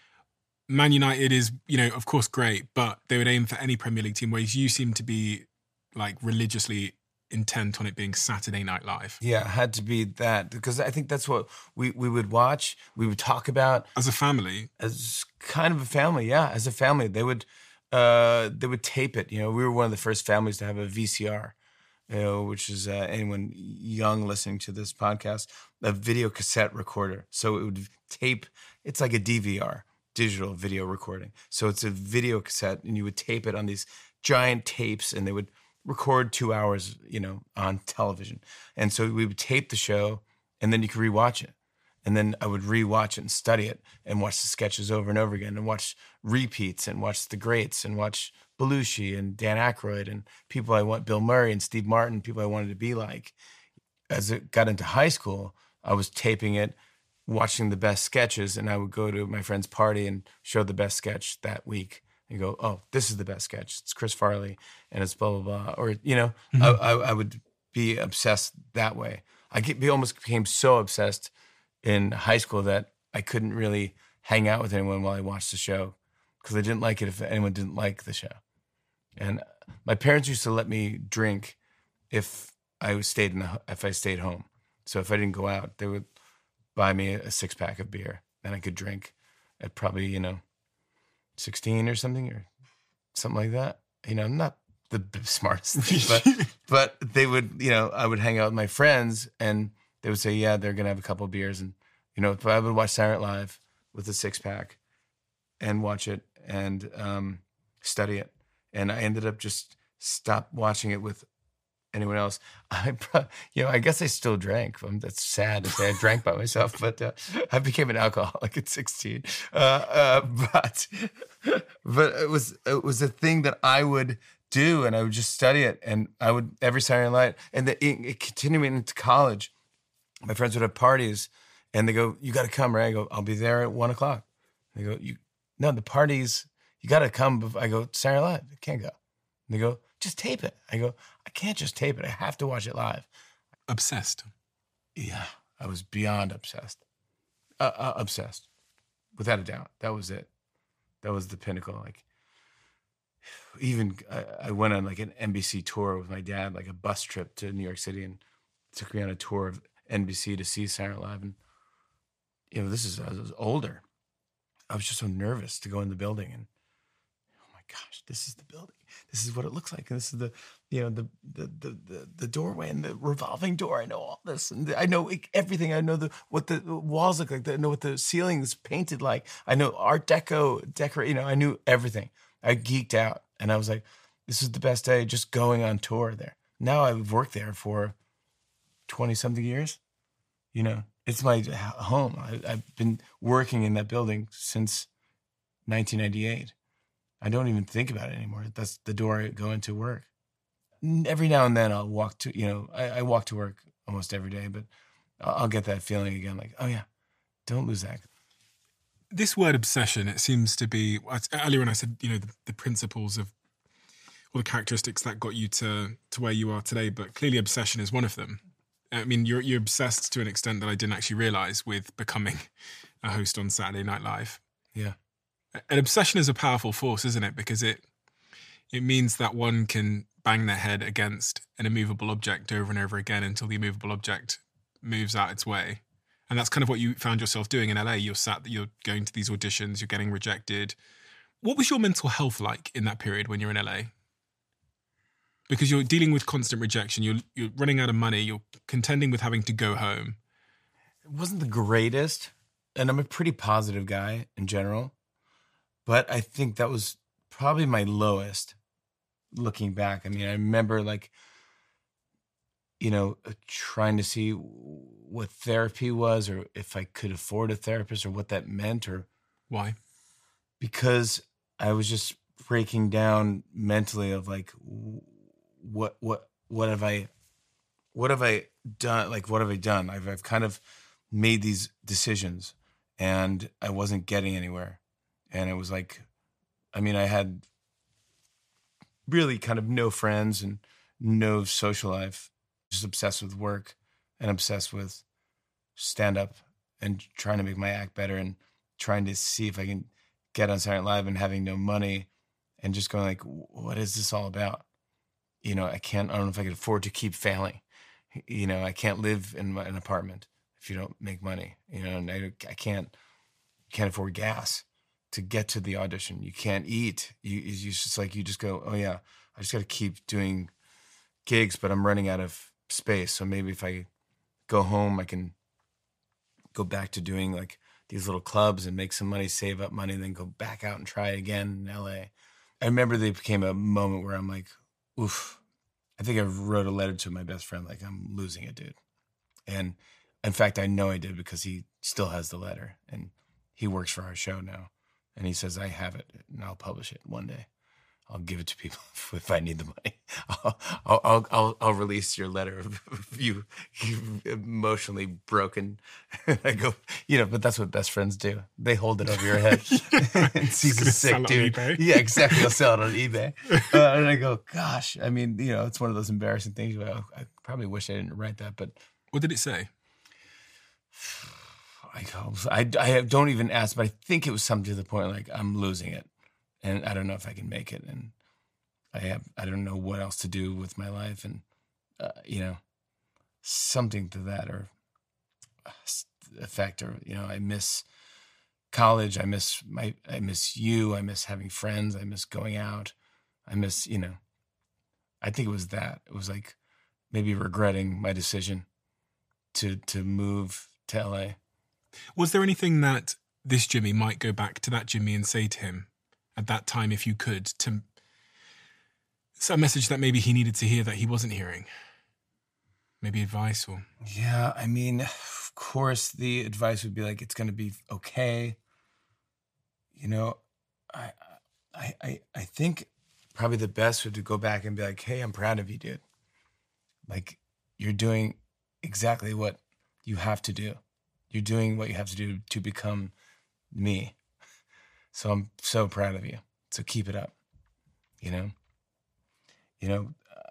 S4: Man United is, you know, of course great, but they would aim for any Premier League team, whereas you seem to be like religiously intent on it being Saturday Night Live.
S3: Yeah, it had to be that because I think that's what we, we would watch, we would talk about.
S4: As a family?
S3: As kind of a family, yeah. As a family, they would uh, they would tape it. You know, we were one of the first families to have a V C R, you know, which is uh, anyone young listening to this podcast, a video cassette recorder. So it would tape, it's like a D V R. digital video recording. So it's a video cassette, and you would tape it on these giant tapes, and they would record two hours, you know, on television. And so we would tape the show, and then you could rewatch it. And then I would rewatch it and study it and watch the sketches over and over again and watch repeats and watch the greats and watch Belushi and Dan Aykroyd and people I want, Bill Murray and Steve Martin, people I wanted to be like. As it got into high school, I was taping it, watching the best sketches, and I would go to my friend's party and show the best sketch that week and go, oh, this is the best sketch. It's Chris Farley and it's blah, blah, blah. Or, you know, mm-hmm. I, I, I would be obsessed that way. I get, almost became so obsessed in high school that I couldn't really hang out with anyone while I watched the show because I didn't like it if anyone didn't like the show. And my parents used to let me drink if I stayed in the, if I stayed home. So if I didn't go out, they would buy me a six pack of beer, and I could drink at probably, you know, sixteen or something or something like that. You know, not the smartest thing, but but they would, you know, I would hang out with my friends, and they would say, yeah, they're gonna have a couple of beers, and you know, but I would watch Saturday Night Live with a six pack, and watch it and um, study it, and I ended up just stopped watching it with anyone else. I, you know, I guess I still drank. Um, that's sad to say I drank by myself, but uh, I became an alcoholic at sixteen. Uh, uh, but but it was it was a thing that I would do, and I would just study it, and I would every Saturday night, and the, it, it continuing into college. My friends would have parties, and they go, "You got to come, right?" I go, "I'll be there at one o'clock." They go, "You no, the parties, you got to come." I go, "Saturday Night Live, I can't go." And they go, "Just tape it." I go, "I can't just tape it. I have to watch it live."
S4: Obsessed.
S3: Yeah, I was beyond obsessed. Uh, uh, obsessed, without a doubt. That was it. That was the pinnacle. Like, even I, I went on like an N B C tour with my dad, like a bus trip to New York City, and took me on a tour of N B C to see Saturday Night Live. And you know, this is I was older. I was just so nervous to go in the building, and oh my gosh, this is the building. This is what it looks like. And this is the, you know, the the the the, the doorway and the revolving door. I know all this, and I know everything. I know the what the walls look like. I know what the ceiling's painted like. I know Art Deco decorate. You know, I knew everything. I geeked out, and I was like, this is the best day. Just going on tour there. Now I've worked there for twenty something years. You know, it's my home. I, I've been working in that building since nineteen ninety-eight. I don't even think about it anymore. That's the door I go into work. Every now and then I'll walk to, you know, I, I walk to work almost every day, but I'll, I'll get that feeling again, like, oh yeah, don't lose that.
S4: This word obsession, it seems to be, earlier when I said, you know, the, the principles of, or the characteristics that got you to, to where you are today, but clearly obsession is one of them. I mean, you're, you're obsessed to an extent that I didn't actually realize with becoming a host on Saturday Night Live.
S3: Yeah.
S4: An obsession is a powerful force, isn't it? Because it it means that one can bang their head against an immovable object over and over again until the immovable object moves out its way. And that's kind of what you found yourself doing in L A. You're sat, you're going to these auditions, you're getting rejected. What was your mental health like in that period when you're in L A? Because you're dealing with constant rejection, you're you're running out of money, you're contending with having to go home.
S3: It wasn't the greatest, and I'm a pretty positive guy in general. But I think that was probably my lowest looking back. I mean, I remember like, you know, trying to see what therapy was or if I could afford a therapist or what that meant or
S4: why.
S3: Because I was just breaking down mentally of like, what, what, what have I, what have I done? Like, what have I done? I've, I've kind of made these decisions and I wasn't getting anywhere. And it was like, I mean, I had really kind of no friends and no social life, just obsessed with work and obsessed with stand-up and trying to make my act better and trying to see if I can get on Saturday Night Live and having no money and just going like, what is this all about? You know, I can't, I don't know if I can afford to keep failing. You know, I can't live in my, an apartment if you don't make money, you know, and I, I can't, can't afford gas to get to the audition. You can't eat. You, it's just like, you just go, oh yeah, I just got to keep doing gigs, but I'm running out of space. So maybe if I go home, I can go back to doing like these little clubs and make some money, save up money, and then go back out and try again in L A. I remember they became a moment where I'm like, oof. I think I wrote a letter to my best friend, like, I'm losing it, dude. And in fact, I know I did because he still has the letter and he works for our show now. And he says, I have it and I'll publish it one day. I'll give it to people if I need the money. I'll, I'll, I'll, I'll release your letter if you, you emotionally broken. I go, you know, but that's what best friends do. They hold it over your head. And C's a sick dude. Yeah, exactly. I'll sell it on eBay. Uh, and I go, gosh, I mean, you know, it's one of those embarrassing things. Where I, I probably wish I didn't write that, but.
S4: What did it say?
S3: I, I, I don't even ask, but I think it was something to the point like, I'm losing it. And I don't know if I can make it, and I have I don't know what else to do with my life, and uh, you know, something to that or effect, or you know, I miss college, I miss my, I miss you, I miss having friends, I miss going out, I miss you know, I think it was that. It was like maybe regretting my decision to to move to L A.
S4: Was there anything that this Jimmy might go back to that Jimmy and say to him at that time, if you could, to some message that maybe he needed to hear that he wasn't hearing? Maybe advice or...
S3: Yeah, I mean, of course, the advice would be like, it's going to be okay. You know, I, I, I, I think probably the best would to go back and be like, hey, I'm proud of you, dude. Like, you're doing exactly what you have to do. You're doing what you have to do to become me. So I'm so proud of you. So keep it up, you know? You know, uh,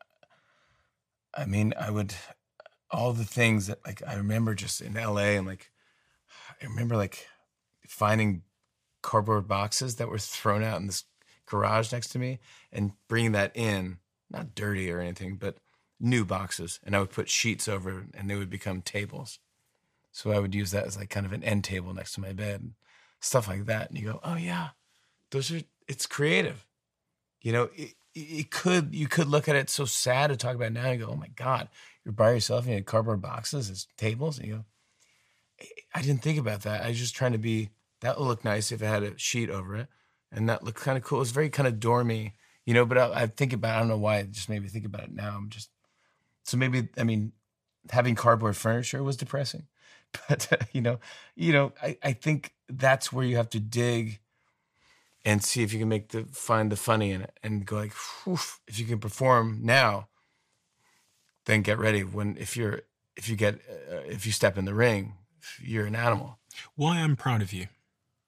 S3: I mean, I would, all the things that, like, I remember just in L A, and like, I remember like finding cardboard boxes that were thrown out in this garage next to me and bringing that in, not dirty or anything, but new boxes. And I would put sheets over it and they would become tables. So I would use that as like kind of an end table next to my bed. Stuff like that. And you go, oh yeah, those are, it's creative. You know, it, it could, you could look at it so sad to talk about it now and go, oh my God, you're by yourself and you had cardboard boxes as tables. And you go, I didn't think about that. I was just trying to be, that would look nice if it had a sheet over it. And that looked kind of cool. It was very kind of dormy, you know, but I, I think about, I don't know why it just made me think about it now. I'm just, so maybe, I mean, having cardboard furniture was depressing. But, uh, you know, you know, I, I think that's where you have to dig and see if you can make the, find the funny in it and go like, whew, if you can perform now, then get ready when, if you're, if you get, uh, if you step in the ring, you're an animal.
S4: Why I'm proud of you.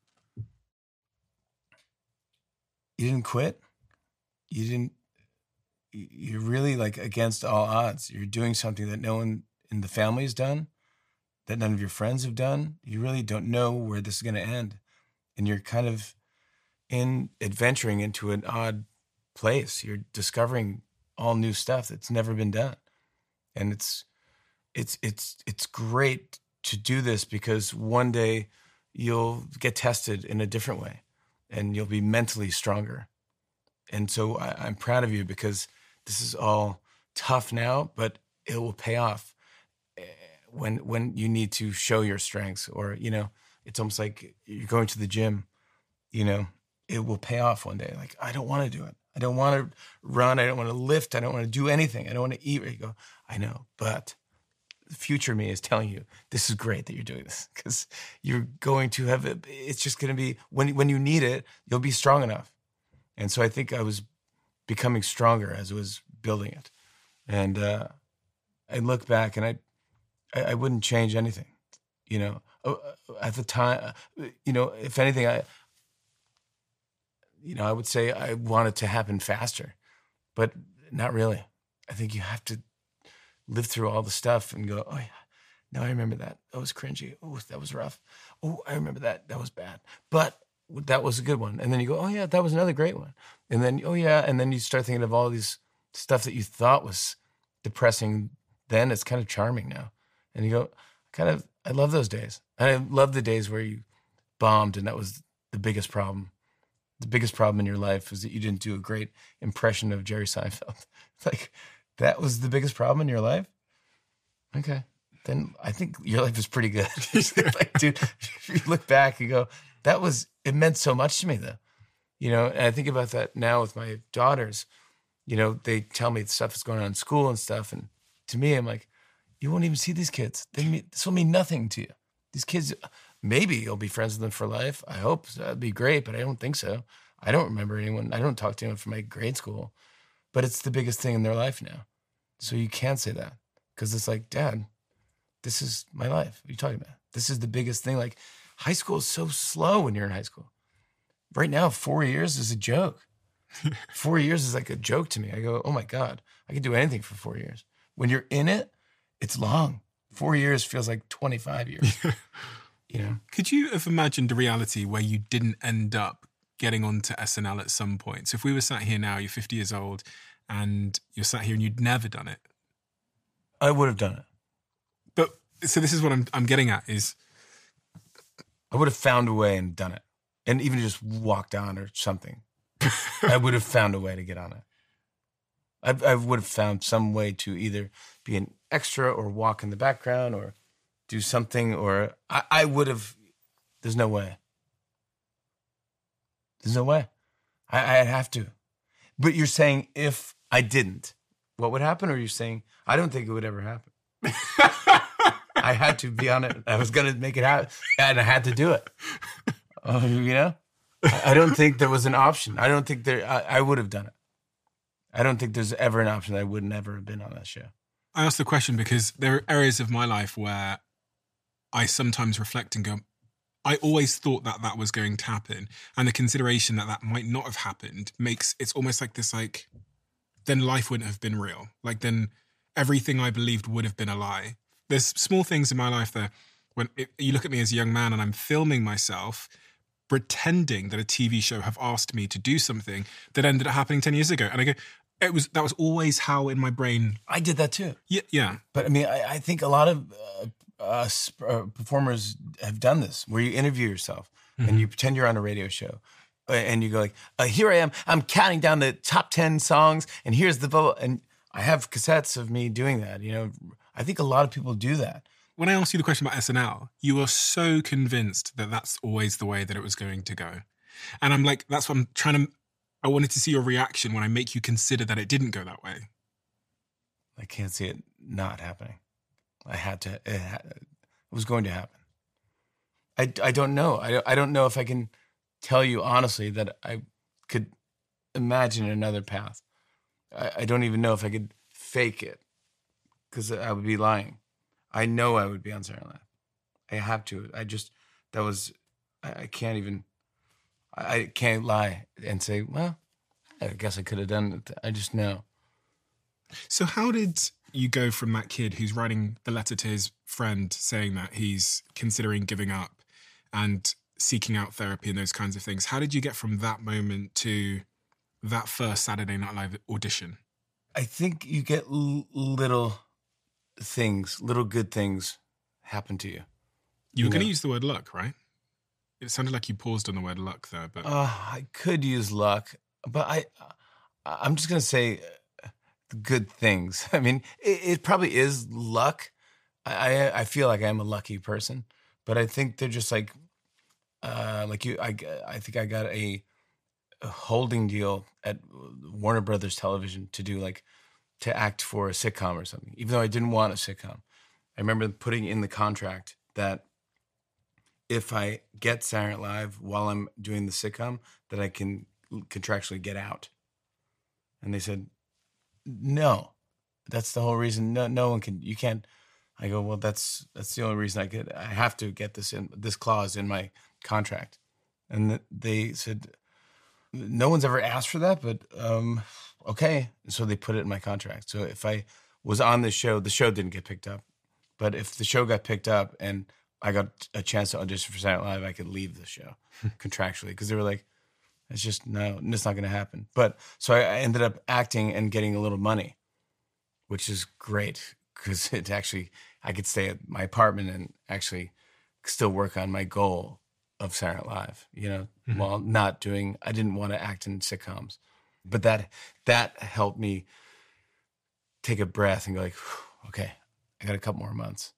S3: You didn't quit. You didn't, you're really like against all odds. You're doing something that no one in the family has done, that none of your friends have done. You really don't know where this is going to end. And you're kind of in adventuring into an odd place. You're discovering all new stuff that's never been done. And it's, it's, it's, it's great to do this because one day you'll get tested in a different way and you'll be mentally stronger. And so I, I'm proud of you because this is all tough now, but it will pay off when when you need to show your strengths. Or, you know, it's almost like you're going to the gym, you know, it will pay off one day. Like, I don't want to do it. I don't want to run. I don't want to lift. I don't want to do anything. I don't want to eat. You go, I know, but the future me is telling you, this is great that you're doing this because you're going to have it. It's just going to be, when when you need it, you'll be strong enough. And so I think I was becoming stronger as I was building it. And uh, I look back and I, I, I wouldn't change anything, you know, at the time, you know, if anything, I, you know, I would say I want it to happen faster, but not really. I think you have to live through all the stuff and go, oh yeah, now I remember that. That was cringy. Oh, that was rough. Oh, I remember that. That was bad. But that was a good one. And then you go, oh yeah, that was another great one. And then, oh yeah. And then you start thinking of all these stuff that you thought was depressing then. It's kind of charming now. And you go, kind of, I love those days. And I love the days where you bombed and that was the biggest problem. The biggest problem in your life was that you didn't do a great impression of Jerry Seinfeld. Like, that was the biggest problem in your life? Okay. then I think your life is pretty good. Like, dude, if you look back and go, that was, it meant so much to me though. You know, and I think about that now with my daughters. You know, they tell me stuff that's going on in school and stuff. And to me, I'm like, you won't even see these kids. They mean, this will mean nothing to you. These kids, maybe you'll be friends with them for life. I hope so. That'd be great, but I don't think so. I don't remember anyone. I don't talk to anyone from my grade school. But it's the biggest thing in their life now. So you can't say that. Because it's like, Dad, this is my life. What are you talking about? This is the biggest thing. Like, high school is so slow when you're in high school. Right now, four years is a joke. Four years is like a joke to me. I go, oh my God, I can do anything for four years. When you're in it, it's long. Four years feels like twenty-five years. You know?
S4: Could you have imagined a reality where you didn't end up getting onto S N L at some point? So if we were sat here now, you're fifty years old, and you're sat here and you'd never done it.
S3: I would have done it.
S4: But, so this is what I'm I'm getting at is...
S3: I would have found a way and done it. And even just walked on or something. I would have found a way to get on it. I, I would have found some way to either be an extra or walk in the background or do something, or I, I would have, there's no way. There's no way. I, I'd have to. But you're saying if I didn't, what would happen? Or you're saying, I don't think it would ever happen. I had to be on it. I was going to make it happen. And I had to do it. Uh, you know? I don't think there was an option. I don't think there, I, I would have done it. I don't think there's ever an option that I would never have been on that show.
S4: I asked the question because there are areas of my life where I sometimes reflect and go, I always thought that that was going to happen. And the consideration that that might not have happened makes, it's almost like this, like, then life wouldn't have been real. Like, then everything I believed would have been a lie. There's small things in my life there. When it, you look at me as a young man and I'm filming myself pretending that a T V show have asked me to do something that ended up happening ten years ago. And I go, it was, that was always how in my brain.
S3: I did that too.
S4: Yeah. Yeah.
S3: But I mean, I, I think a lot of uh, uh, uh, performers have done this where you interview yourself mm-hmm. and you pretend you're on a radio show and you go like, uh, here I am, I'm counting down the top ten songs and here's the vote. And I have cassettes of me doing that. You know, I think a lot of people do that.
S4: When I asked you the question about S N L, you were so convinced that that's always the way that it was going to go. And I'm like, that's what I'm trying to, I wanted to see your reaction when I make you consider that it didn't go that way.
S3: I can't see it not happening. I had to, it, had, it was going to happen. I, I don't know. I, I don't know if I can tell you honestly that I could imagine another path. I, I don't even know if I could fake it because I would be lying. I know I would be on Saturday Night Live. I have to. I just, that was, I, I can't even, I, I can't lie and say, well, I guess I could have done it. I just know.
S4: So how did you go from that kid who's writing the letter to his friend saying that he's considering giving up and seeking out therapy and those kinds of things? How did you get from that moment to that first Saturday Night Live audition?
S3: I think you get l- little things, little good things happen to you.
S4: You were
S3: you
S4: going to
S3: know?
S4: use the word luck, right? It sounded like you paused on the word luck there, but
S3: uh, I could use luck, but I, I'm just going to say good things. I mean, it, it probably is luck. I, I, I feel like I'm a lucky person, but I think they're just like, uh, like you. I, I think I got a, a holding deal at Warner Brothers Television to do like. to act for a sitcom or something, even though I didn't want a sitcom. I remember putting in the contract that if I get Saturday Night Live while I'm doing the sitcom, that I can contractually get out. And they said, no, that's the whole reason. No, no one can, you can't. I go, well, that's that's the only reason I could, I have to get this in, this clause in my contract. And they said, no one's ever asked for that, but um, okay. So they put it in my contract. So if I was on this show, the show didn't get picked up. But if the show got picked up and I got a chance to audition for Saturday Night Live, I could leave the show contractually. Because they were like, it's just, no, it's not going to happen. But so I, I ended up acting and getting a little money, which is great. Because it actually, I could stay at my apartment and actually still work on my goal of Saturday Night Live, you know, mm-hmm. while not doing, I didn't want to act in sitcoms. But that that helped me take a breath and go like, okay, I got a couple more months.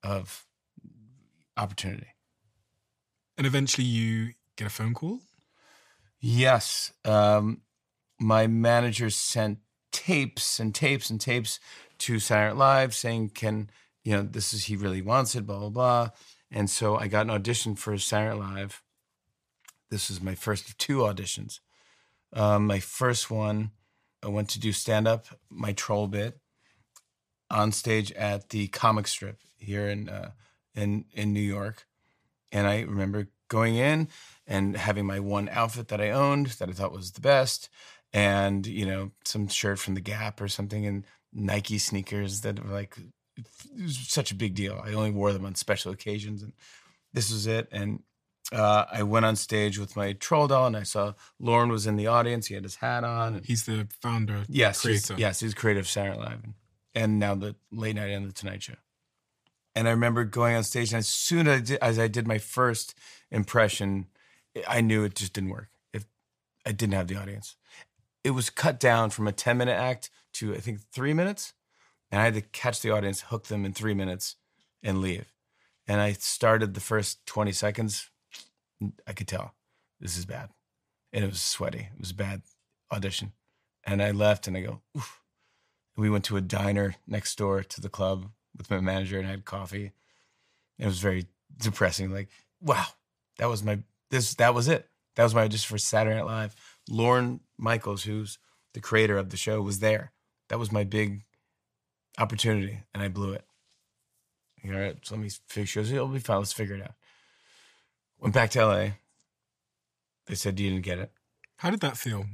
S3: of opportunity.
S4: And eventually you get a phone call?
S3: Yes. Um, my manager sent tapes and tapes and tapes to Saturday Night Live saying, can, you know, this is, he really wants it, blah, blah, blah. And so I got an audition for Saturday Night Live. This was my first of two auditions. Um, my first one, I went to do stand-up, my troll bit, on stage at the comic strip here in uh, in in New York. And I remember going in and having my one outfit that I owned that I thought was the best, and, you know, some shirt from the Gap or something, and Nike sneakers that were like, it was such a big deal. I only wore them on special occasions, and this was it. And uh, I went on stage with my troll doll, and I saw Lorne was in the audience. He had his hat on. And
S4: he's the founder,
S3: yes,
S4: creator.
S3: He's, yes, he's creator of Saturday Night Live, and, and now the Late Night and the Tonight Show. And I remember going on stage, and as soon as I did, as I did my first impression, I knew it just didn't work. If I didn't have the audience. It was cut down from a ten-minute act to, I think, three minutes. And I had to catch the audience, hook them in three minutes, and leave. And I started the first twenty seconds. I could tell, this is bad. And it was sweaty. It was a bad audition. And I left, and I go, oof. And we went to a diner next door to the club with my manager and had coffee. It was very depressing. Like, wow, that was my, this, that was it. That was my audition for Saturday Night Live. Lorne Michaels, who's the creator of the show, was there. That was my big opportunity, and I blew it. All right, so let me figure shows. It'll be fine. Let's figure it out. Went back to L A. They said you didn't get it.
S4: How did that feel?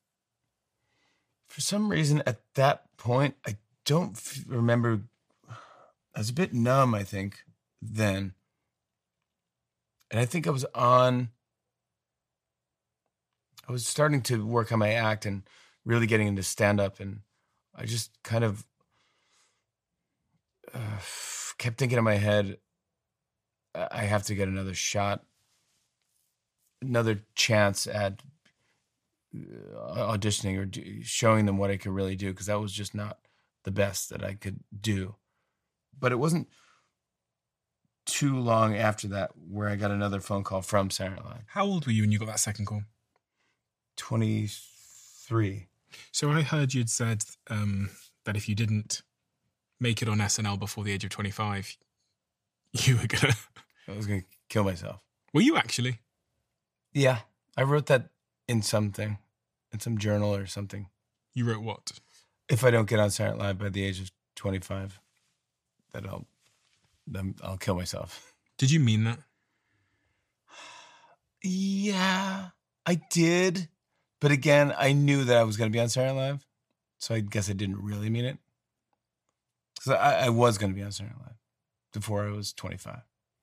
S3: For some reason, at that point, I don't f- remember. I was a bit numb, I think, then. And I think I was on... I was starting to work on my act and really getting into stand-up, and I just kind of uh, kept thinking in my head, I have to get another shot, another chance at auditioning or do, showing them what I could really do, because that was just not the best that I could do. But it wasn't too long after that where I got another phone call from Saturday Night Live.
S4: How old were you when you got that second call?
S3: twenty-three.
S4: So I heard you'd said um, that if you didn't make it on S N L before the age of twenty-five, you were gonna...
S3: I was gonna kill myself.
S4: Were you actually?
S3: Yeah, I wrote that in something, in some journal or something.
S4: You wrote what?
S3: If I don't get on Saturday Night Live by the age of twenty-five, that I'll, then I'll kill myself.
S4: Did you mean that?
S3: Yeah, I did. But again, I knew that I was going to be on Saturday Night Live, so I guess I didn't really mean it. So I, I was going to be on Saturday Night Live before I was twenty-five.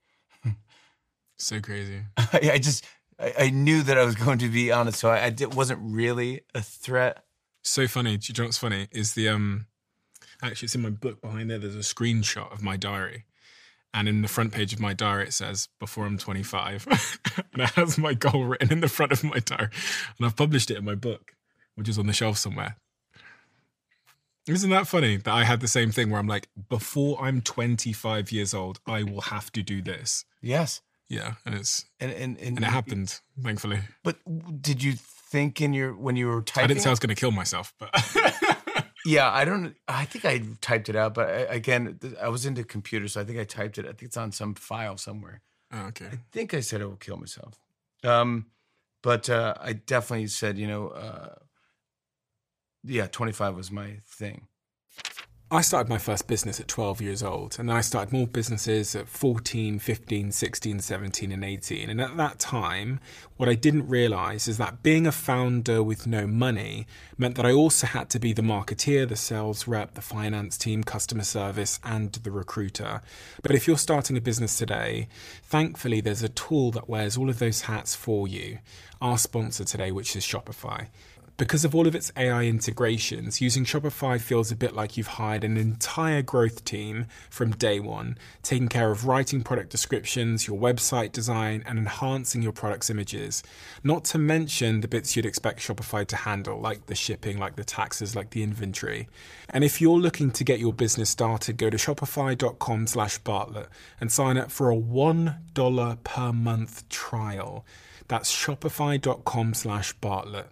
S4: So crazy.
S3: I, I just, I, I knew that I was going to be on it, so I, I did, wasn't really a threat.
S4: So funny. Do you know what's funny? Is the, um, actually it's in my book behind there, there's a screenshot of my diary. And in the front page of my diary, it says, before I'm twenty-five. And it has my goal written in the front of my diary. And I've published it in my book, which is on the shelf somewhere. Isn't that funny that I had the same thing where I'm like, before I'm twenty-five years old, I will have to do this.
S3: Yes.
S4: Yeah. And it's,
S3: and, and, and,
S4: and it happened, thankfully.
S3: But did you think in your, when you were typing?
S4: I didn't say I was going to kill myself, but...
S3: Yeah, I don't, I think I typed it out, but I, again, I was into computers, so I think I typed it. I think it's on some file somewhere.
S4: Oh, okay.
S3: I think I said I will kill myself. Um, but uh, I definitely said, you know, uh, yeah, twenty-five was my thing.
S4: I started my first business at twelve years old, and then I started more businesses at fourteen, fifteen, sixteen, seventeen, and eighteen. And at that time, what I didn't realise is that being a founder with no money meant that I also had to be the marketeer, the sales rep, the finance team, customer service, and the recruiter. But if you're starting a business today, thankfully there's a tool that wears all of those hats for you. Our sponsor today, which is Shopify. Because of all of its A I integrations, using Shopify feels a bit like you've hired an entire growth team from day one, taking care of writing product descriptions, your website design, and enhancing your product's images. Not to mention the bits you'd expect Shopify to handle, like the shipping, like the taxes, like the inventory. And if you're looking to get your business started, go to shopify.com slash Bartlett and sign up for a one dollar per month trial. That's shopify.com slash Bartlett.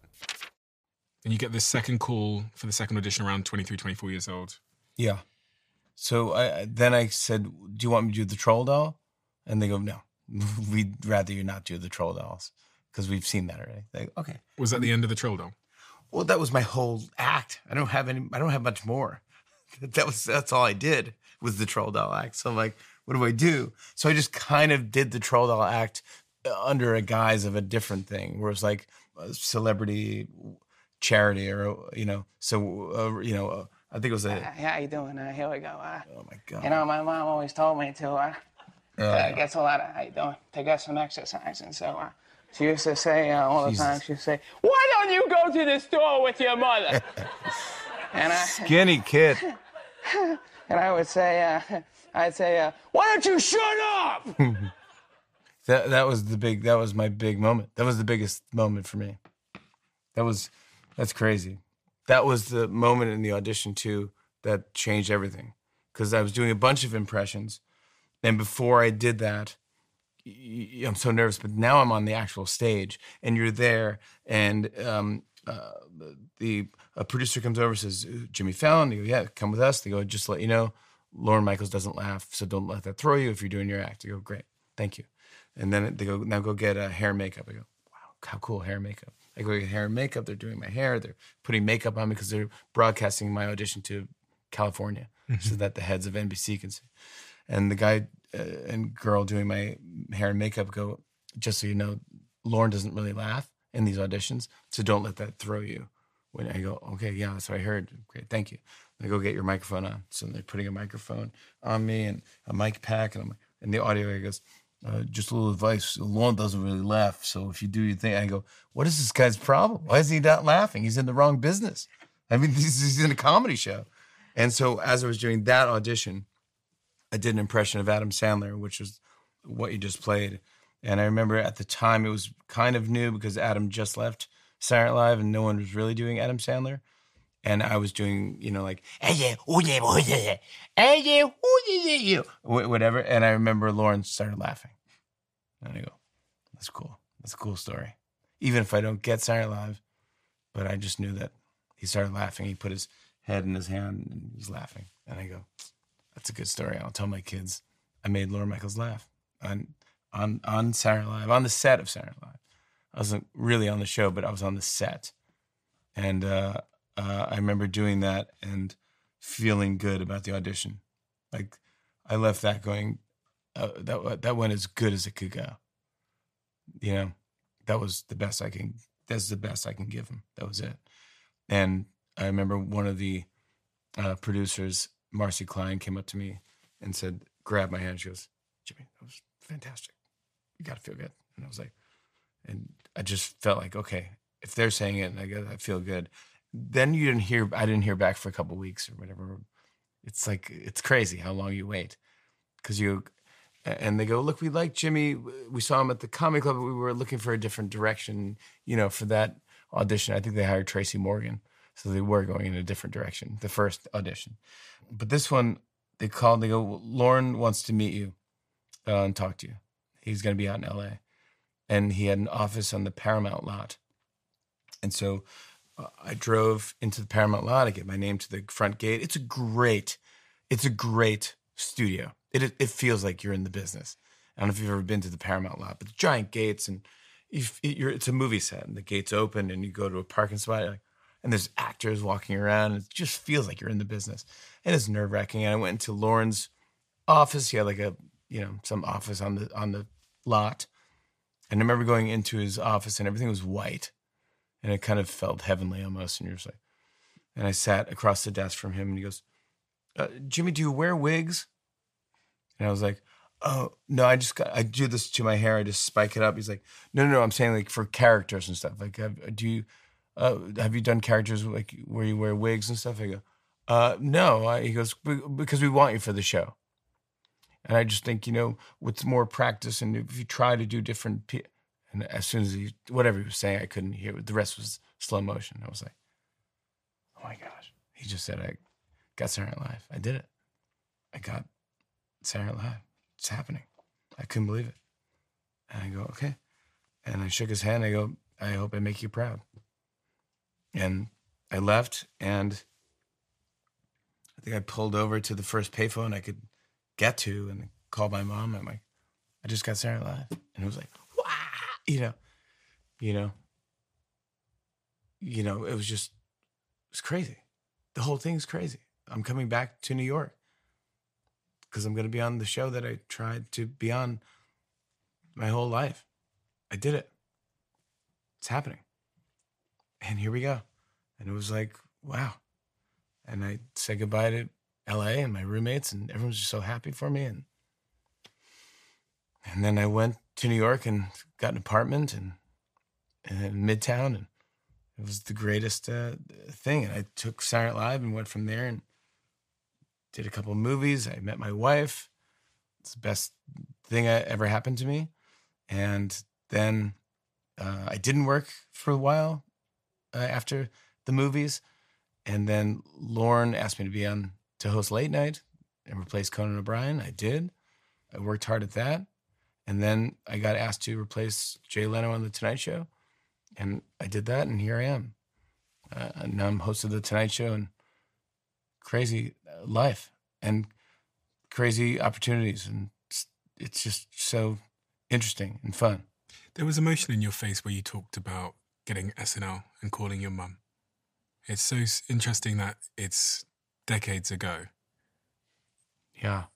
S4: And you get this second call for the second audition around twenty-three, twenty-four years old.
S3: Yeah. So I, then I said, do you want me to do the troll doll? And they go, no, we'd rather you not do the troll dolls because we've seen that already. They, okay.
S4: Was that the end of the troll doll?
S3: Well, that was my whole act. I don't have any, I don't have much more. That was, that's all I did was the troll doll act. So I'm like, what do I do? So I just kind of did the troll doll act under a guise of a different thing where it's like a celebrity charity or, you know, so, uh, you know, uh, I think it was a...
S6: Uh, how you doing? Uh, here we go. Uh,
S3: oh, my God.
S6: You know, my mom always told me to, uh,
S3: uh,
S6: uh gets a lot of, how you doing, to get some exercise. And so uh, she used to say uh, all the Jesus. time, she'd say, why don't you go to the store with your mother? and I,
S3: Skinny kid.
S6: And I would say, uh, I'd say, uh, why don't you shut up?
S3: that that was the big, that was my big moment. That was the biggest moment for me. That was... That's crazy. That was the moment in the audition, too, that changed everything. Because I was doing a bunch of impressions. And before I did that, I'm so nervous. But now I'm on the actual stage. And you're there. And um, uh, the a producer comes over and says, Jimmy Fallon. They go, yeah, come with us. They go, just to let you know, Lorne Michaels doesn't laugh. So don't let that throw you if you're doing your act. I go, great. Thank you. And then they go, now go get uh, hair and makeup. I go, wow, how cool, hair and makeup. I go get hair and makeup. They're doing my hair. They're putting makeup on me because they're broadcasting my audition to California mm-hmm. so that the heads of N B C can see. And the guy uh, and girl doing my hair and makeup go, just so you know, Lorne doesn't really laugh in these auditions, so don't let that throw you. When I go, okay, yeah, that's what I heard. Great, thank you. And I go get your microphone on. So they're putting a microphone on me and a mic pack, and I'm, and the audio guy goes, Uh, just a little advice. Lorne doesn't really laugh, so if you do your thing, I go, what is this guy's problem? Why is he not laughing? He's in the wrong business. I mean, he's, he's in a comedy show. And so as I was doing that audition, I did an impression of Adam Sandler, which was what you just played. And I remember at the time it was kind of new because Adam just left Saturday Night Live and no one was really doing Adam Sandler. And I was doing, you know, like, whatever. And I remember Lorne started laughing. And I go, that's cool. That's a cool story. Even if I don't get Saturday Night Live, but I just knew that he started laughing. He put his head in his hand and he's laughing. And I go, that's a good story. I'll tell my kids I made Lorne Michaels laugh on on on Saturday Night Live, on the set of Saturday Night Live. I wasn't really on the show, but I was on the set. And uh, uh, I remember doing that and feeling good about the audition. Like, I left that going, uh, that that went as good as it could go. You know, that was the best I can, that's the best I can give him. That was it. And I remember one of the uh, producers, Marcy Klein, came up to me and said, grabbed my hand. She goes, Jimmy, that was fantastic. You got to feel good. And I was like, and I just felt like, okay, if they're saying it and I guess I feel good. Then you didn't hear, I didn't hear back for a couple of weeks or whatever. It's like, it's crazy how long you wait. Because you, and they go, look, we like Jimmy. We saw him at the comedy club, but we were looking for a different direction, you know, for that audition. I think they hired Tracy Morgan. So they were going in a different direction, the first audition. But this one, they called, they go, Lorne wants to meet you uh, and talk to you. He's going to be out in L A. And he had an office on the Paramount lot. And so uh, I drove into the Paramount lot. I get my name to the front gate. It's a great, it's a great studio. It it feels like you're in the business. I don't know if you've ever been to the Paramount lot, but the giant gates and you've, you're, it's a movie set and the gates open and you go to a parking spot like, and there's actors walking around. And it just feels like you're in the business. And it's nerve wracking. And I went into Lorne's office. He had like a, you know, some office on the, on the lot. And I remember going into his office and everything was white. And it kind of felt heavenly almost. And you're just like, and I sat across the desk from him and he goes, uh, Jimmy, do you wear wigs? And I was like, oh, no, I just got, I do this to my hair. I just spike it up. He's like, no, no, no, I'm saying like for characters and stuff. Like, uh, do you, uh, have you done characters like where you wear wigs and stuff? I go, uh, no. I, he goes, because we want you for the show. And I just think, you know, with more practice and if you try to do different, pe- and as soon as he, whatever he was saying, I couldn't hear it. The rest was slow motion. I was like, oh my gosh. He just said, I got Saturday Night Live. I did it. I got Saturday Night Live. It's happening. I couldn't believe it. And I go, okay. And I shook his hand. I go, I hope I make you proud. And I left, and I think I pulled over to the first payphone I could get to and called my mom. I'm like, I just got Saturday Night Live. And it was like, wow, you know, you know, you know, it was just, it was crazy. The whole thing's crazy. I'm coming back to New York because I'm going to be on the show that I tried to be on my whole life. I did it. It's happening. And here we go. And it was like, wow. And I said goodbye to L A and my roommates, and everyone was just so happy for me. And and then I went to New York and got an apartment and, and in Midtown, and it was the greatest uh, thing. And I took Saturday Night Live and went from there and did a couple of movies. I met my wife. It's the best thing that ever happened to me. And then uh, I didn't work for a while uh, after the movies. And then Lorne asked me to be on to host Late Night and replace Conan O'Brien. I did. I worked hard at that. And then I got asked to replace Jay Leno on The Tonight Show. And I did that, and here I am. Uh, and now I'm host of The Tonight Show, and crazy life and crazy opportunities. And it's, it's just so interesting and fun.
S4: There was emotion in your face where you talked about getting S N L and calling your mum. It's so interesting that it's decades ago.
S3: Yeah.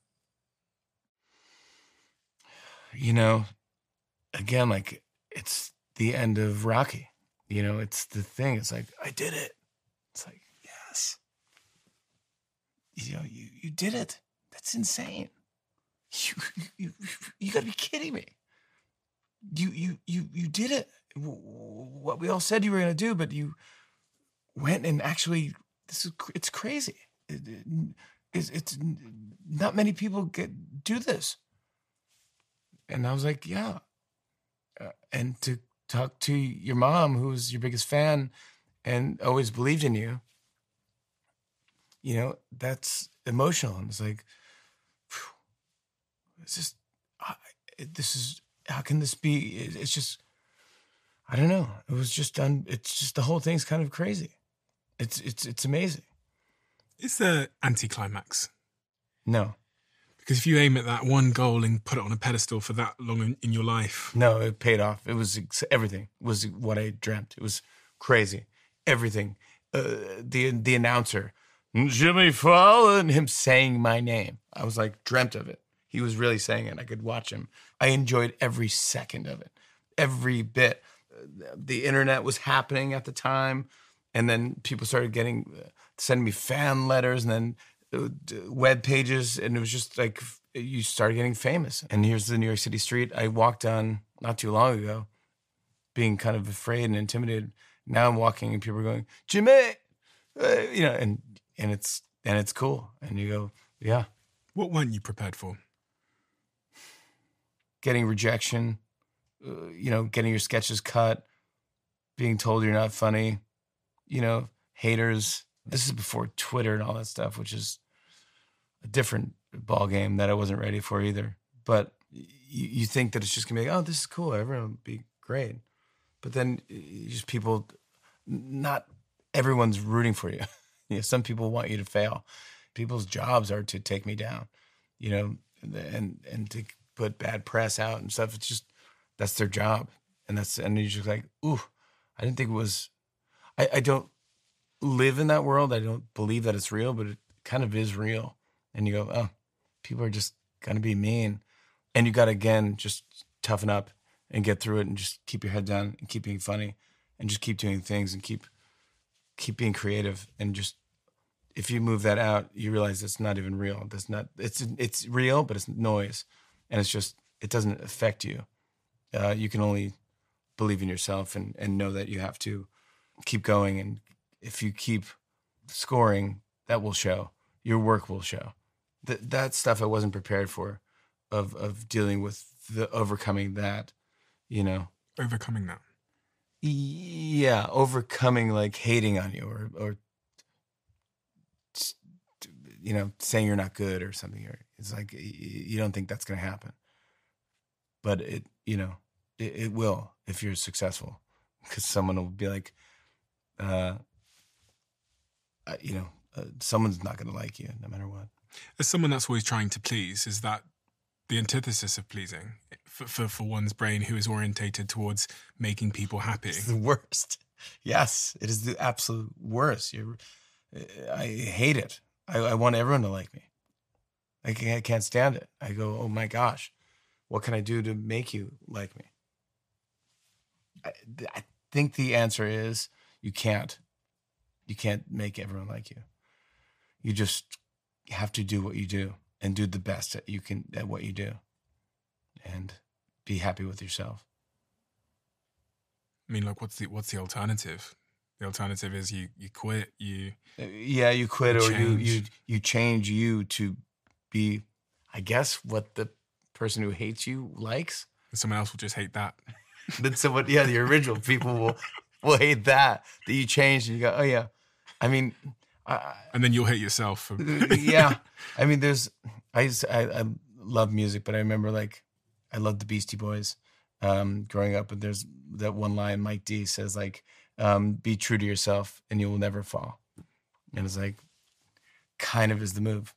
S3: You know, again, like, it's the end of Rocky. You know, it's the thing. It's like, I did it. It's like, yes. You know, you, you did it. That's insane. You, you, you, you gotta be kidding me. You, you, you, you did it. What we all said you were going to do, but you went and actually, this is, it's crazy. It, it, it's, it's not many people get, do this. And I was like, yeah. Uh, and to talk to your mom, who was your biggest fan and always believed in you, you know, that's emotional. And it's like, whew, it's just, uh, this is, how can this be? It, it's just, I don't know. It was just done. It's just, the whole thing's kind of crazy. It's, it's, it's amazing.
S4: Is there anticlimax?
S3: No.
S4: Because if you aim at that one goal and put it on a pedestal for that long in, in your life.
S3: No, it paid off. It was everything. It was what I dreamt. It was crazy. Everything. Uh, the the announcer, Jimmy Fallon, him saying my name. I was like, dreamt of it. He was really saying it. I could watch him. I enjoyed every second of it. Every bit. The internet was happening at the time. And then people started getting, uh, sending me fan letters and then web pages, and it was just like you started getting famous. And here's the New York City street I walked on not too long ago, being kind of afraid and intimidated. Now I'm walking, and people are going, "Jimmy," uh, you know, and and it's and it's cool. And you go, yeah.
S4: What weren't you prepared for?
S3: Getting rejection, uh, you know, getting your sketches cut, being told you're not funny, you know, haters. This is before Twitter and all that stuff, which is a different ball game that I wasn't ready for either. But you, you think that it's just gonna be like, oh, this is cool, everyone will be great. But then you just people, not everyone's rooting for you. You know, some people want you to fail. People's jobs are to take me down, you know, and and to put bad press out and stuff. It's just, that's their job. And that's, and you're just like, ooh, I didn't think it was, I, I don't live in that world. I don't believe that it's real, but it kind of is real. And you go, oh, people are just gonna be mean. And you gotta, again, just toughen up and get through it and just keep your head down and keep being funny and just keep doing things and keep keep being creative. And just, if you move that out, you realize it's not even real. That's not, it's it's real, but it's noise. And it's just, it doesn't affect you. Uh, you can only believe in yourself and, and know that you have to keep going. And if you keep scoring, that will show. Your work will show. Th- that stuff I wasn't prepared for, of of dealing with the overcoming that, you know.
S4: Overcoming that.
S3: Yeah, overcoming like hating on you or or you know, saying you're not good or something. It's like you don't think that's going to happen, but it, you know, it, it will if you're successful, because someone will be like, uh, you know, uh, someone's not going to like you no matter what.
S4: As someone that's always trying to please, is that the antithesis of pleasing for, for, for one's brain who is orientated towards making people happy?
S3: It's the worst. Yes, it is the absolute worst. You're, I hate it. I, I want everyone to like me. I can't, I can't stand it. I go, oh my gosh, what can I do to make you like me? I, I think the answer is you can't. You can't make everyone like you. You just have to do what you do and do the best that you can at what you do, and be happy with yourself.
S4: I mean, like, what's the what's the alternative? The alternative is you you quit, you
S3: yeah, you quit,
S4: you
S3: or
S4: change.
S3: you you you change you to be, I guess, what the person who hates you likes.
S4: Someone else will just hate that.
S3: Then someone, yeah, the original people will will hate that that you changed, and you go, oh yeah. I mean, I,
S4: and then you'll hate yourself. For...
S3: yeah, I mean, there's I, used to, I I love music, but I remember like I loved the Beastie Boys um, growing up, and there's that one line Mike D says like, um, "Be true to yourself, and you will never fall," and it's like, kind of is the move.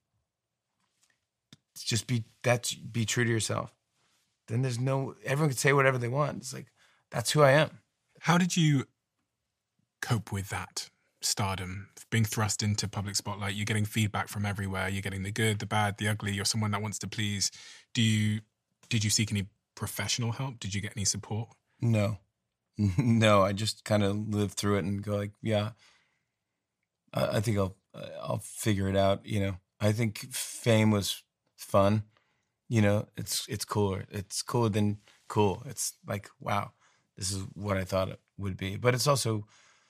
S3: Just be that's be true to yourself. Then there's no everyone can say whatever they want. It's like that's who I am.
S4: How did you cope with that stardom, being thrust into public spotlight? You're getting feedback from everywhere. You're getting the good, the bad, the ugly. You're someone that wants to please. Do you did you seek any professional help? Did you get any support?
S3: No, no. I just kind of lived through it and go like, yeah, I, I think I'll I'll figure it out. You know, I think fame was fun. You know, it's it's cooler. It's cooler than cool. It's like, wow, this is what I thought it would be. But it's also,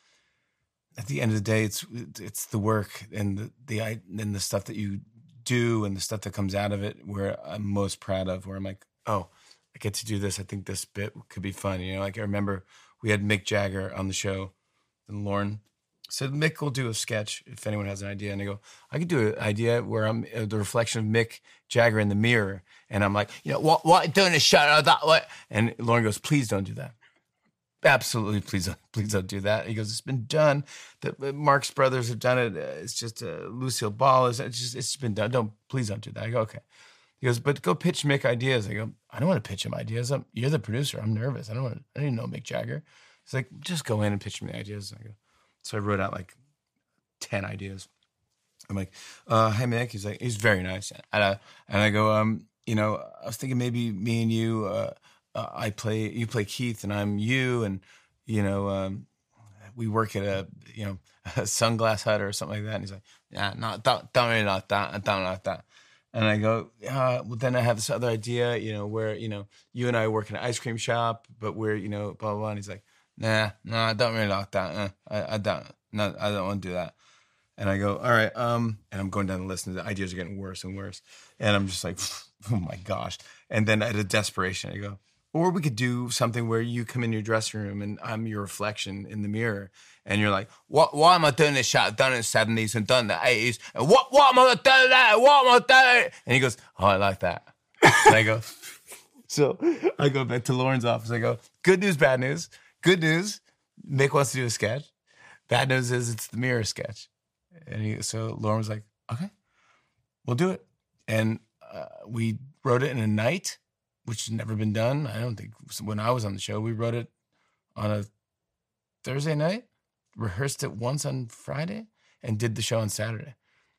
S3: at the end of the day, it's it's the work and the the and the stuff that you do and the stuff that comes out of it where I'm most proud of. Where I'm like, oh, I get to do this. I think this bit could be fun. You know, like I remember we had Mick Jagger on the show, and Lauren said Mick will do a sketch if anyone has an idea. And I go, I could do an idea where I'm uh, the reflection of Mick Jagger in the mirror, and I'm like, you know, what what doing a shot that way? And Lauren goes, please don't do that. Absolutely, please don't, please don't do that. He goes, it's been done. The Marx Brothers have done it. Uh, it's just uh, Lucille Ball. Is it's just it's been done. Don't please don't do that. I go, okay. He goes, but go pitch Mick ideas. I go, I don't want to pitch him ideas. I'm, you're the producer. I'm nervous. I don't want. To, I didn't know Mick Jagger. He's like, just go in and pitch me the ideas. I go, so I wrote out like ten ideas. I'm like, uh, hey Mick. He's like, he's very nice. And I, and I go, um, you know, I was thinking maybe me and you. Uh, Uh, I play, you play Keith, and I'm you, and you know, um, we work at a, you know, a Sunglass Hut or something like that. And he's like, yeah, no, don't, don't really like that, don't like that. And I go, uh, well, then I have this other idea, you know, where you know, you and I work in an ice cream shop, but we're, you know, blah blah blah. And he's like, nah, no, I don't really like that. Uh, I, I don't, no, I don't want to do that. And I go, all right, um, and I'm going down the list, and the ideas are getting worse and worse, and I'm just like, oh my gosh. And then out of desperation, I go, or we could do something where you come in your dressing room and I'm your reflection in the mirror, and you're like, "What? Why am I doing this shit? I've done it in the seventies and done it in the eighties. And what? What am I doing that? What am I doing?" And he goes, "Oh, I like that." And I go, so I go back to Lauren's office. I go, "Good news, bad news. Good news, Mick wants to do a sketch. Bad news is it's the mirror sketch." And he, so Lauren was like, "Okay, we'll do it." And uh, we wrote it in a night, which has never been done. I don't think when I was on the show, we wrote it on a Thursday night, rehearsed it once on Friday, and did the show on Saturday.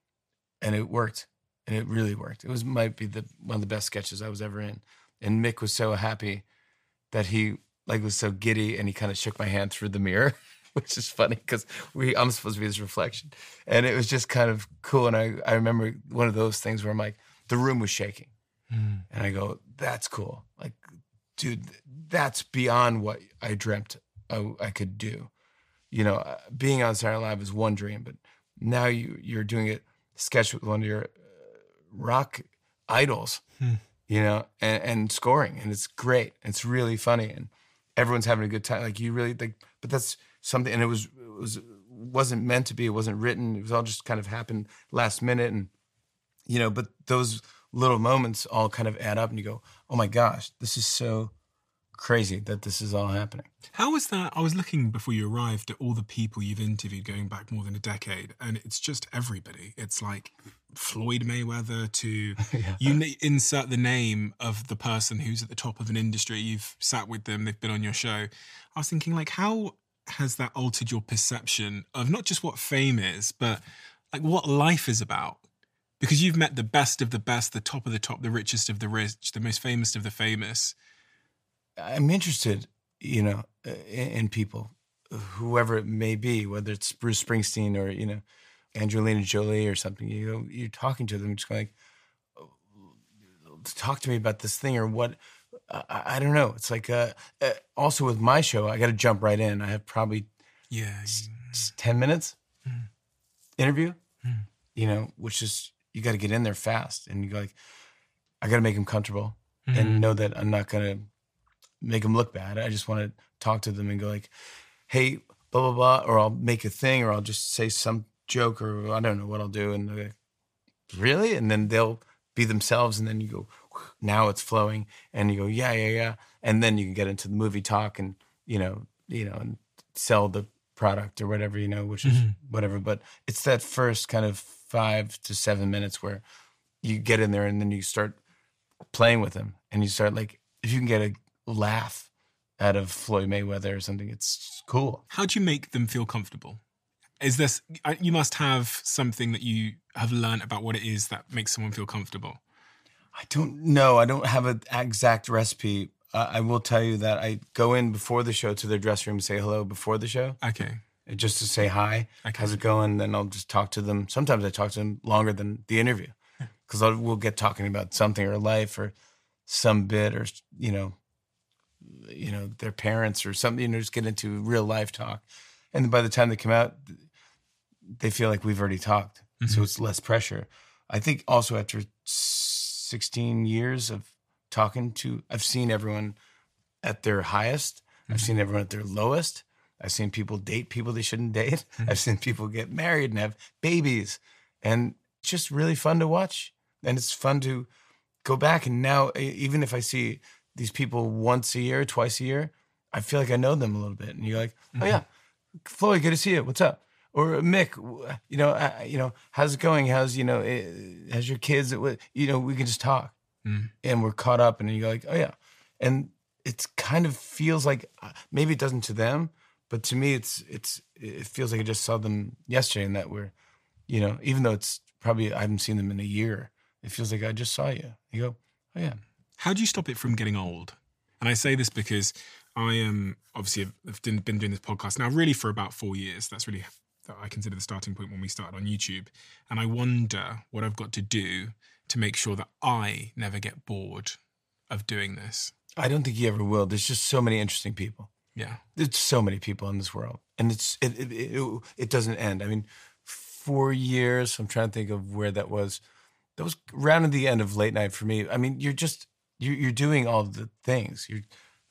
S3: And it worked. And it really worked. It was might be the one of the best sketches I was ever in. And Mick was so happy that he like was so giddy, and he kind of shook my hand through the mirror, which is funny because we I'm supposed to be his reflection. And it was just kind of cool. And I, I remember one of those things where I'm like, the room was shaking. And I go, that's cool. Like, dude, that's beyond what I dreamt I, I could do. you know, uh, being on Saturday Night Live is one dream, but now you, you're doing a sketch with one of your uh, rock idols, hmm. you know, and, and scoring, and it's great. It's really funny, and everyone's having a good time. Like you really like, but that's something, and it was it was wasn't meant to be. It wasn't written. It was all just kind of happened last minute, and you know. But those little moments all kind of add up, and you go, "Oh my gosh, this is so crazy that this is all happening."
S4: How was that? I was looking before you arrived at all the people you've interviewed going back more than a decade, and it's just everybody. It's like Floyd Mayweather to yeah. you n- insert the name of the person who's at the top of an industry. You've sat with them, they've been on your show. I was thinking, like, how has that altered your perception of not just what fame is, but like what life is about? Because you've met the best of the best, the top of the top, the richest of the rich, the most famous of the famous.
S3: I'm interested, you know, in, in people, whoever it may be, whether it's Bruce Springsteen or, you know, Angelina Jolie or something. You know, you're talking to them, just going like, oh, talk to me about this thing or what. I, I don't know. It's like, uh, uh, also with my show, I got to jump right in. I have probably
S4: yeah
S3: s- s- ten minutes mm. interview, mm. you know, which is, you got to get in there fast. And you go like, I got to make them comfortable mm. and know that I'm not going to make them look bad. I just want to talk to them and go like, hey, blah, blah, blah, or I'll make a thing, or I'll just say some joke, or I don't know what I'll do. And they're like, really? And then they'll be themselves. And then you go, now it's flowing. And you go, yeah, yeah, yeah. And then you can get into the movie talk and, you know, you know, and sell the product or whatever, you know, which is mm-hmm. whatever. But it's that first kind of five to seven minutes where you get in there and then you start playing with them. And you start like, if you can get a laugh out of Floyd Mayweather or something, it's cool.
S4: How do you make them feel comfortable? Is this, you must have something that you have learned about what it is that makes someone feel comfortable.
S3: I don't know. I don't have an exact recipe. Uh, I will tell you that I go in before the show to their dressing room and say hello before the show.
S4: Okay.
S3: Just to say hi.
S4: Okay.
S3: How's it going? Then I'll just talk to them. Sometimes I talk to them longer than the interview because we'll get talking about something or life or some bit or, you know, you know, their parents or something, you know, just get into real life talk. And by the time they come out, they feel like we've already talked. Mm-hmm. So it's less pressure. I think also after sixteen years of talking to, I've seen everyone at their highest. Mm-hmm. I've seen everyone at their lowest. I've seen people date people they shouldn't date. Mm-hmm. I've seen people get married and have babies. And it's just really fun to watch. And it's fun to go back. And now, even if I see these people once a year, twice a year, I feel like I know them a little bit. And you're like, oh yeah, Floyd, good to see you. What's up? Or Mick, you know, uh, you know, how's it going? How's, you know, uh, how's your kids? You know, we can just talk mm. and we're caught up and you're like, oh yeah. And it's kind of feels like, maybe it doesn't to them, but to me, it's, it's, it feels like I just saw them yesterday and that we're, you know, even though it's probably, I haven't seen them in a year, it feels like I just saw you. You go, oh yeah.
S4: How do you stop it from getting old? And I say this because I am, obviously, I've been doing this podcast now really for about four years. That's really, that I consider the starting point when we started on YouTube. And I wonder what I've got to do to make sure that I never get bored of doing this.
S3: I don't think you ever will. There's just so many interesting people.
S4: Yeah.
S3: There's so many people in this world. And it's it it, it, it doesn't end. I mean, four years, I'm trying to think of where that was. That was around the end of late night for me. I mean, you're just, you're, you're doing all the things. You're,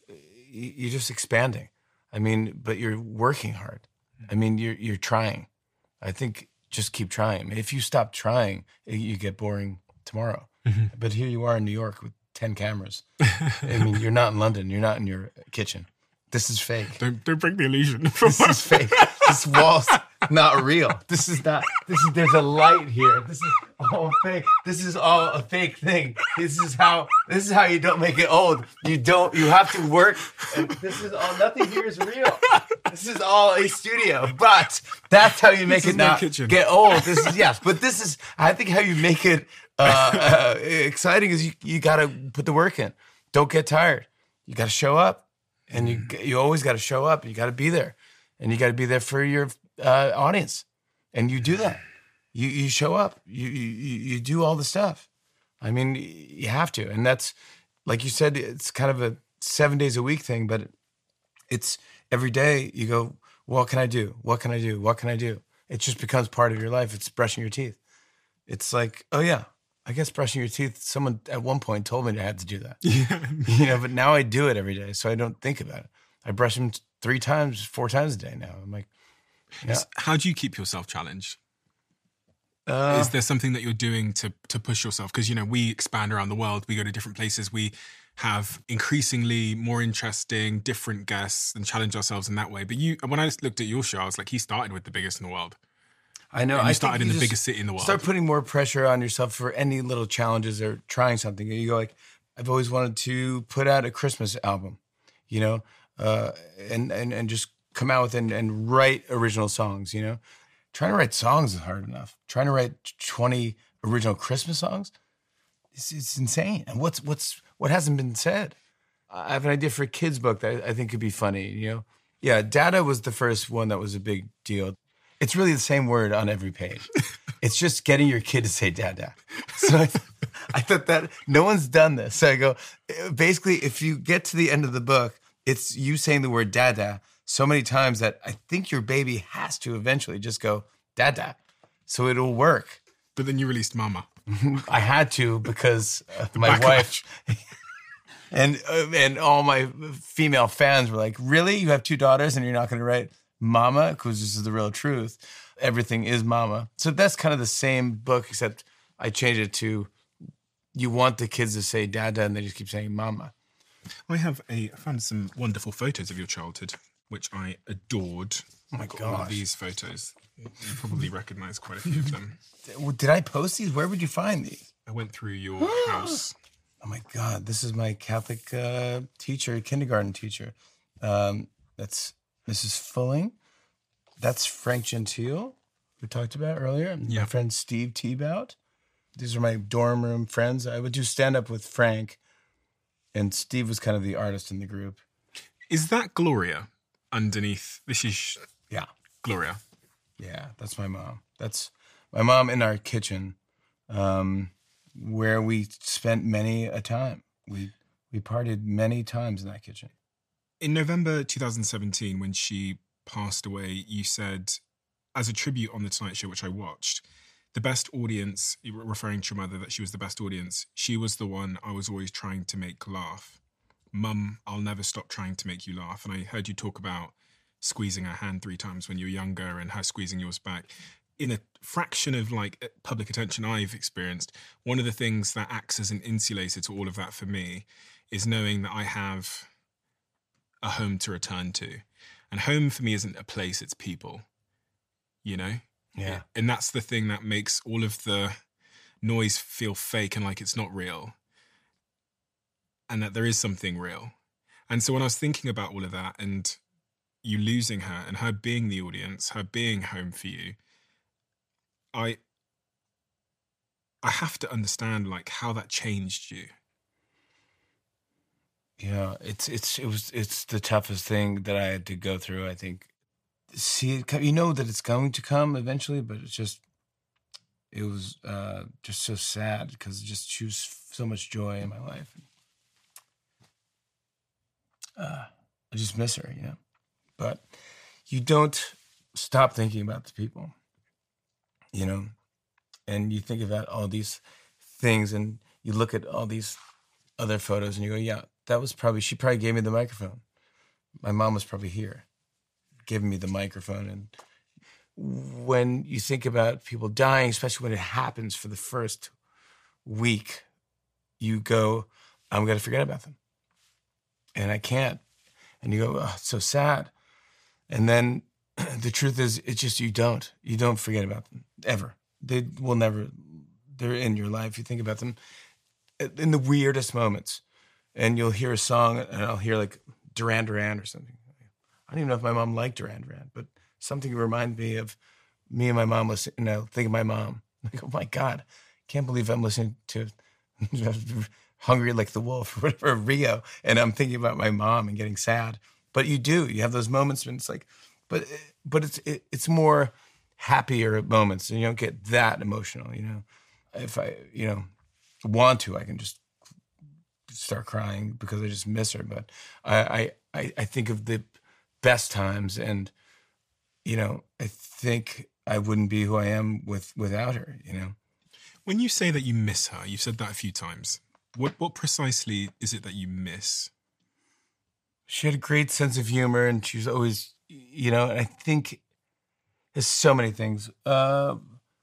S3: you're just expanding. I mean, but you're working hard. I mean, you're you're trying. I think just keep trying. I mean, if you stop trying, you get boring tomorrow. Mm-hmm. But here you are in New York with ten cameras. I mean, you're not in London. You're not in your kitchen. This is fake.
S4: Don't don't break the illusion.
S3: This is fake. This wall's not real. This is not. This is. There's a light here. This is all fake. This is all a fake thing. This is how. This is how you don't make it old. You don't. You have to work. And this is all. Nothing here is real. This is all a studio. But that's how you make
S4: this
S3: it not get old. This is yes. But this is. I think how you make it uh, uh, exciting is you. You got to put the work in. Don't get tired. You got to show up, and you. You always got to show up. You got to be there. And you got to be there for your uh, audience, and you do that. You you show up. You you you do all the stuff. I mean, you have to, and that's like you said. It's kind of a seven days a week thing, but it's every day. You go, what can I do? What can I do? What can I do? It just becomes part of your life. It's brushing your teeth. It's like, oh yeah, I guess brushing your teeth, someone at one point told me I had to do that.
S4: Yeah.
S3: You know, but now I do it every day, so I don't think about it. I brush them three times, four times a day now. I'm like, yeah.
S4: How do you keep yourself challenged?
S3: Uh,
S4: Is there something that you're doing to to push yourself? Because, you know, we expand around the world. We go to different places. We have increasingly more interesting, different guests and challenge ourselves in that way. But you, when I looked at your show, I was like, he started with the biggest in the world.
S3: I know.
S4: And you
S3: I
S4: started in
S3: you
S4: the
S3: just
S4: biggest city in the world.
S3: Start putting more pressure on yourself for any little challenges or trying something. You go like, I've always wanted to put out a Christmas album, you know, uh, and, and, and just come out with and, and write original songs, you know. Trying to write songs is hard enough. Trying to write twenty original Christmas songs, it's, it's insane. And what's what's what hasn't been said? I have an idea for a kid's book that I think could be funny, you know. Yeah, Dada was the first one that was a big deal. It's really the same word on every page. It's just getting your kid to say Dada. So I, th- I thought that no one's done this. So I go, basically, if you get to the end of the book, it's you saying the word Dada so many times that I think your baby has to eventually just go Dada. So it'll work.
S4: But then you released Mama.
S3: I had to because uh, my
S4: backlash.
S3: wife and uh, and all my female fans were like, really? You have two daughters and you're not going to write Mama? Because this is the real truth. Everything is Mama. So that's kind of the same book, except I changed it to you want the kids to say Dada and they just keep saying Mama.
S4: I have a I found some wonderful photos of your childhood, which I adored.
S3: Oh my
S4: I've got all of
S3: gosh.
S4: these photos. You probably recognize quite a few of them.
S3: Did I post these? Where would you find these?
S4: I went through your house.
S3: Oh my God, this is my Catholic uh, teacher, kindergarten teacher. Um, that's Missus Fulling. That's Frank Gentile, we talked about earlier.
S4: Yeah.
S3: My friend Steve T-Bout. These are my dorm room friends. I would do stand-up with Frank, and Steve was kind of the artist in the group.
S4: Is that Gloria underneath? This is
S3: Yeah.
S4: Gloria.
S3: Yeah, that's my mom. That's my mom in our kitchen, um, where we spent many a time. We we partied many times in that kitchen.
S4: In November twenty seventeen, when she passed away, you said, as a tribute on The Tonight Show, which I watched, the best audience, you were referring to your mother, that she was the best audience. She was the one I was always trying to make laugh. Mum, I'll never stop trying to make you laugh. And I heard you talk about squeezing her hand three times when you were younger and her squeezing yours back. In a fraction of like public attention I've experienced, one of the things that acts as an insulator to all of that for me is knowing that I have a home to return to. And home for me isn't a place, it's people, you know?
S3: Yeah.
S4: And that's the thing that makes all of the noise feel fake and like it's not real. And that there is something real. And so when I was thinking about all of that and you losing her and her being the audience, her being home for you, I I have to understand like how that changed you.
S3: Yeah, it's it's it was it's the toughest thing that I had to go through. I think see it come, you know that it's going to come eventually, but it's just it was uh, just so sad because it just she was so much joy in my life. Uh, I just miss her, you know. But you don't stop thinking about the people, you know, and you think about all these things, and you look at all these other photos, and you go, yeah. That was probably, she probably gave me the microphone. My mom was probably here, giving me the microphone. And when you think about people dying, especially when it happens for the first week, you go, I'm going to forget about them. And I can't. And you go, oh, it's so sad. And then the truth is, it's just you don't. You don't forget about them, ever. They will never, they're in your life. You think about them in the weirdest moments. And you'll hear a song, and I'll hear like Duran Duran or something. I don't even know if my mom liked Duran Duran, but something reminded me of me and my mom listening, you know, think of my mom. Like, oh my God, can't believe I'm listening to Hungry Like the Wolf or whatever, Rio, and I'm thinking about my mom and getting sad. But you do, you have those moments when it's like, but but it's it, it's more happier moments, and you don't get that emotional, you know. If I, you know, want to, I can just start crying because I just miss her. But I, I, I think of the best times, and you know, I think I wouldn't be who I am with without her, you know.
S4: When you say that you miss her, you've said that a few times. What what precisely is it that you miss?
S3: She had a great sense of humor, and she was always, you know, and I think there's so many things. Uh,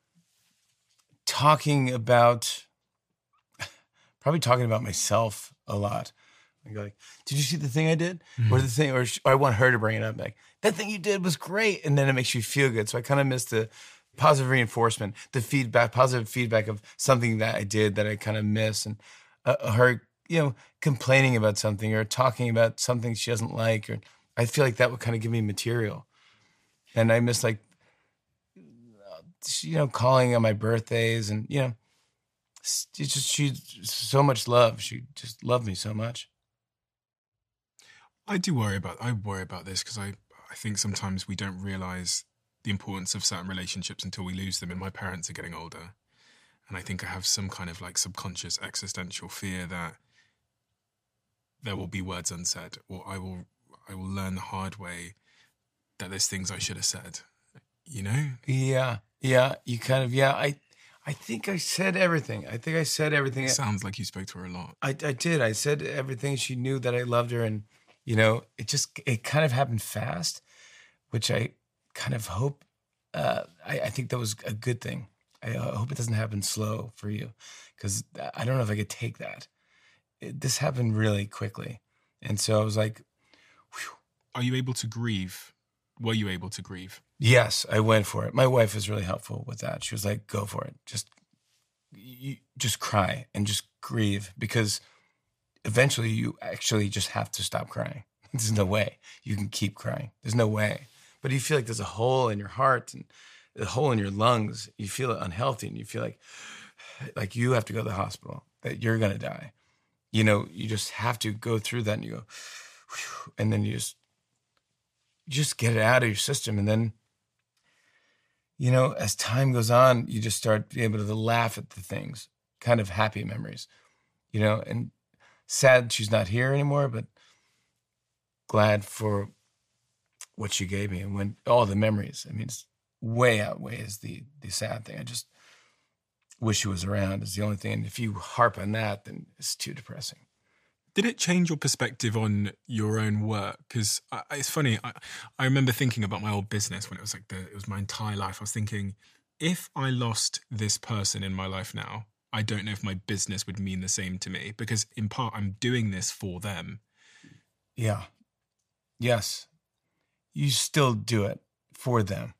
S3: talking about, probably talking about myself a lot. I go like, did you see the thing I did? Mm-hmm. Or the thing, or, or I want her to bring it up, like, that thing you did was great. And then it makes you feel good. So I kind of miss the positive reinforcement, the feedback, positive feedback of something that I did that I kind of miss. And uh, her, you know, complaining about something or talking about something she doesn't like, or I feel like that would kind of give me material. And I miss, like, you know, calling on my birthdays, and, you know, it's just, she so much love. She just loved me so much.
S4: I do worry about, I worry about this because I, I think sometimes we don't realize the importance of certain relationships until we lose them. And my parents are getting older. And I think I have some kind of like subconscious existential fear that there will be words unsaid, or I will, I will learn the hard way that there's things I should have said, you know?
S3: Yeah. Yeah. You kind of, yeah. I, I think I said everything. I think I said everything.
S4: It sounds like you spoke to her a lot.
S3: I, I did. I said everything. She knew that I loved her, and, you know, it just, it kind of happened fast, which I kind of hope, uh, I, I think that was a good thing. I uh, hope it doesn't happen slow for you, because I don't know if I could take that. It, this happened really quickly. And so I was like, whew.
S4: Are you able to grieve? Were you able to grieve?
S3: Yes, I went for it. My wife was really helpful with that. She was like, go for it. Just, you, just cry and just grieve, because eventually you actually just have to stop crying. There's no way you can keep crying. There's no way. But you feel like there's a hole in your heart and a hole in your lungs. You feel unhealthy, and you feel like, like you have to go to the hospital, that you're going to die. You know, you just have to go through that, and you go, whew, and then you just, you just get it out of your system. And then, you know, as time goes on, you just start being able to laugh at the things, kind of happy memories, you know, and sad she's not here anymore, but glad for what she gave me, and when all the memories, I mean, it's way outweighs the, the sad thing. I just wish she was around is the only thing. And if you harp on that, then it's too depressing.
S4: Did it change your perspective on your own work? Because it's funny, I, I remember thinking about my old business when it was like the, it was my entire life. I was thinking, if I lost this person in my life now, I don't know if my business would mean the same to me, because in part I'm doing this for them.
S3: Yeah. Yes. You still do it for them.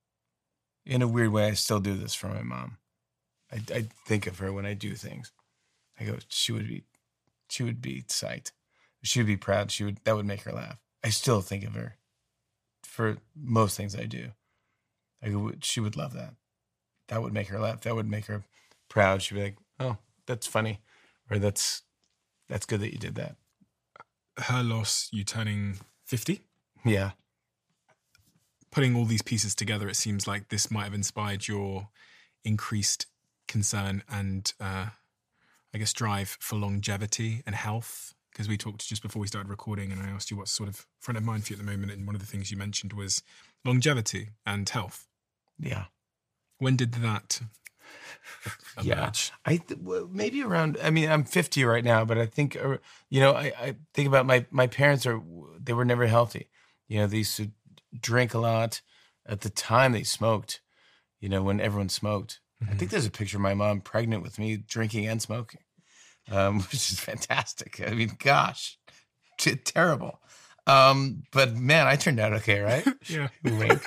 S3: In a weird way, I still do this for my mom. I, I think of her when I do things. I go, she would be, she would be psyched. She would be proud. She would, that would make her laugh. I still think of her for most things I do. I go, she would love that. That would make her laugh. That would make her proud. She'd be like, oh, that's funny. Or that's, that's good that you did that.
S4: Her loss, you turning fifty?
S3: Yeah.
S4: Putting all these pieces together, it seems like this might have inspired your increased concern and, uh, I guess, drive for longevity and health. Because we talked just before we started recording, and I asked you what's sort of front of mind for you at the moment, and one of the things you mentioned was longevity and health.
S3: Yeah.
S4: When did that emerge?
S3: Yeah, I th- well, maybe around. I mean, I'm fifty right now, but I think, uh, you know, I, I think about my my parents are they were never healthy. You know, they used to drink a lot. At the time, they smoked. You know, when everyone smoked. Mm-hmm. I think there's a picture of my mom pregnant with me drinking and smoking, um, which is fantastic. I mean, gosh, t- terrible. Um, but man, I turned out okay, right?
S4: Yeah.
S3: Wink.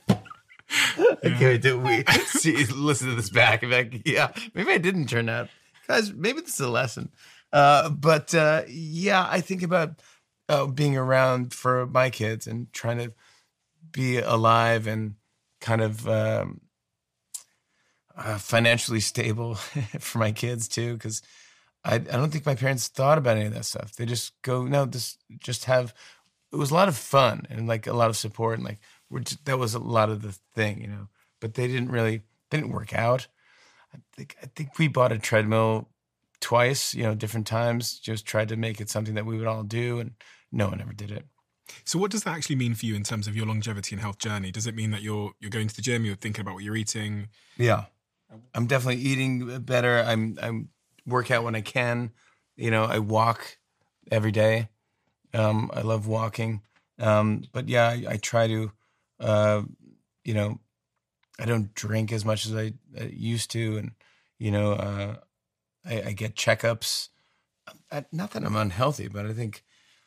S3: Okay, do we see, listen to this back and be like, yeah, maybe I didn't turn out. Guys, maybe this is a lesson. Uh, but uh, yeah, I think about uh, being around for my kids and trying to be alive and kind of um, uh, financially stable for my kids too, because I, I don't think my parents thought about any of that stuff. They just go, no, this just have, it was a lot of fun and like a lot of support, and like, we're just, that was a lot of the thing, you know, but they didn't really, they didn't work out. I think, I think we bought a treadmill twice, you know, different times, just tried to make it something that we would all do, and no one ever did it.
S4: So what does that actually mean for you in terms of your longevity and health journey? Does it mean that you're you're going to the gym, you're thinking about what you're eating?
S3: Yeah. I'm definitely eating better. I'm I'm work out when I can. You know, I walk every day. Um, I love walking. Um, but yeah, I, I try to, uh, you know, I don't drink as much as I, I used to. And, you know, uh, I, I get checkups. I, not that I'm unhealthy, but I think,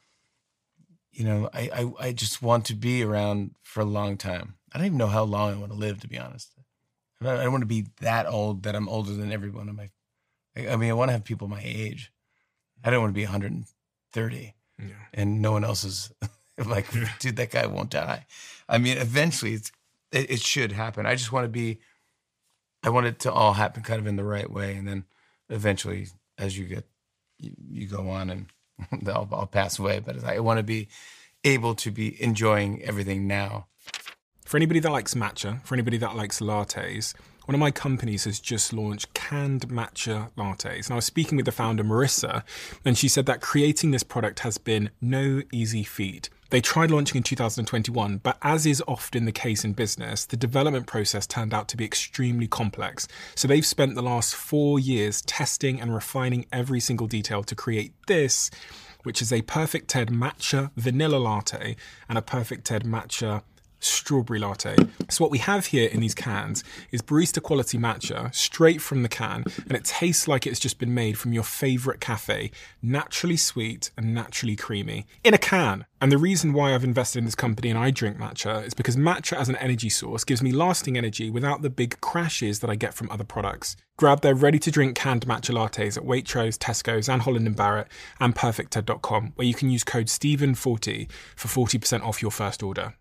S3: you know, I, I, I just want to be around for a long time. I don't even know how long I want to live, to be honest. I don't, I don't want to be that old that I'm older than every one of my, I, I mean, I want to have people my age. I don't want to be one hundred thirty yeah. and no one else is like, dude, that guy won't die. I mean, eventually it's, it, it should happen. I just want to be, I want it to all happen kind of in the right way. And then eventually as you get, you, you go on and I'll, I'll pass away. But I want to be able to be enjoying everything now.
S4: For anybody that likes matcha, for anybody that likes lattes, one of my companies has just launched canned matcha lattes. And I was speaking with the founder, Marissa, and she said that creating this product has been no easy feat. They tried launching in two thousand twenty-one, but as is often the case in business, the development process turned out to be extremely complex. So they've spent the last four years testing and refining every single detail to create this, which is a Perfect Ted matcha vanilla latte and a Perfect Ted matcha strawberry latte. So what we have here in these cans is barista quality matcha straight from the can, and it tastes like it's just been made from your favorite cafe, naturally sweet and naturally creamy in a can. And the reason why I've invested in this company and I drink matcha is because matcha as an energy source gives me lasting energy without the big crashes that I get from other products. Grab their ready-to-drink canned matcha lattes at Waitrose, Tesco's and Holland and Barrett and perfect ted dot com, where you can use code Stephen forty for forty percent off your first order.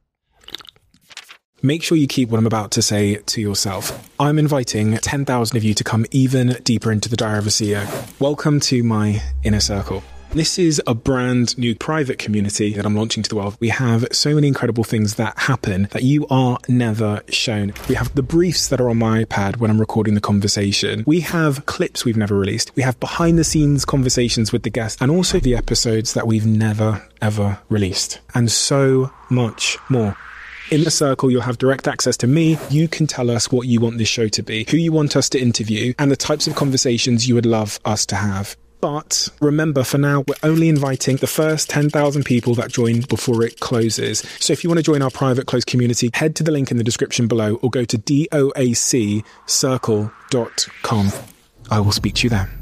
S4: Make sure you keep what I'm about to say to yourself. I'm inviting ten thousand of you to come even deeper into the Diary of a C E O. Welcome to my inner circle. This is a brand new private community that I'm launching to the world. We have so many incredible things that happen that you are never shown. We have the briefs that are on my iPad when I'm recording the conversation. We have clips we've never released. We have behind the scenes conversations with the guests and also the episodes that we've never, ever released. And so much more. In the circle, you'll have direct access to me. You can tell us what you want this show to be, who you want us to interview, and the types of conversations you would love us to have. But remember, for now, we're only inviting the first ten thousand people that join before it closes. So if you want to join our private closed community, head to the link in the description below or go to doac circle dot com. I will speak to you there.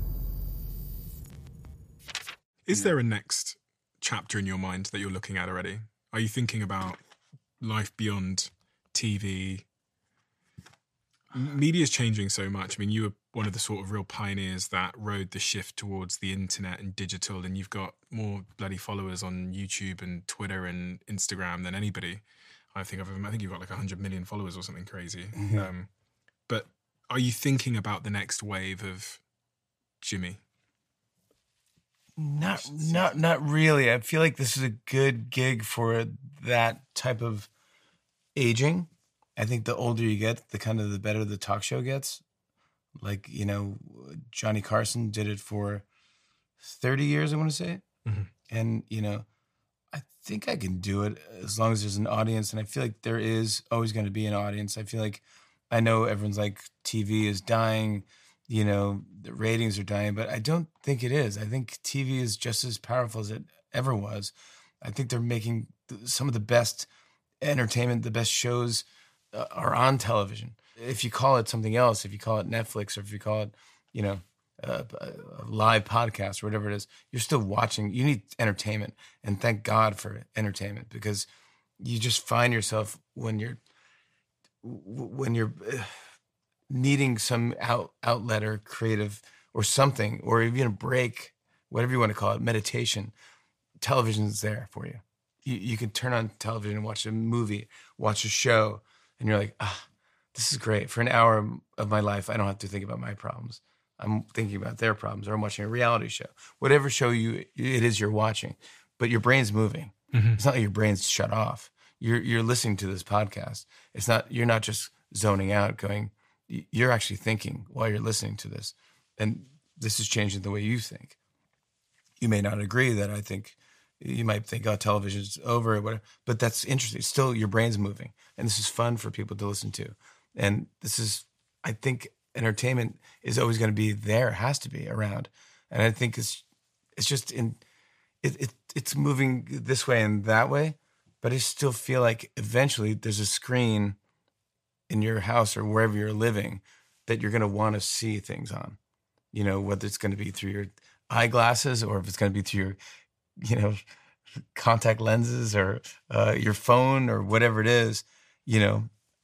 S4: Is there a next chapter in your mind that you're looking at already? Are you thinking about life beyond T V? Media is changing so much. I mean, you were one of the sort of real pioneers that rode the shift towards the internet and digital, and you've got more bloody followers on YouTube and Twitter and Instagram than anybody I think I've ever. I think you've got like one hundred million followers or something crazy. Mm-hmm. Um, but are you thinking about the next wave of Jimmy?
S3: Not, not, not really. I feel like this is a good gig for that type of aging. I think the older you get, the kind of the better the talk show gets. Like, you know, Johnny Carson did it for thirty years, I want to say. Mm-hmm. And, you know, I think I can do it as long as there's an audience. And I feel like there is always going to be an audience. I feel like I know everyone's like T V is dying. You know, the ratings are dying, but I don't think it is. I think T V is just as powerful as it ever was. I think they're making some of the best entertainment, the best shows uh, are on television. If you call it something else, if you call it Netflix or if you call it, you know, a, a live podcast or whatever it is, you're still watching. You need entertainment, and thank God for entertainment, because you just find yourself when you're, when you're, uh, needing some out, outlet or creative or something, or even a break, whatever you want to call it, meditation, television's there for you. You, you can turn on television and watch a movie, watch a show, and you're like, ah, this is great. For an hour of my life, I don't have to think about my problems. I'm thinking about their problems, or I'm watching a reality show. Whatever show you it is you're watching, but your brain's moving. Mm-hmm. It's not like your brain's shut off. You're you're listening to this podcast. It's not, you're not just zoning out going, you're actually thinking while you're listening to this. And this is changing the way you think. You may not agree that I think, You might think, oh, television's over or whatever, but that's interesting. Still, your brain's moving, and this is fun for people to listen to. And this is, I think, entertainment is always going to be there, has to be around. And I think it's it's just in it, it it's moving this way and that way, but I still feel like eventually there's a screen in your house or wherever you're living that you're going to want to see things on. You know, whether it's going to be through your eyeglasses or if it's going to be through your, you know, contact lenses or uh, your phone or whatever it is. You know,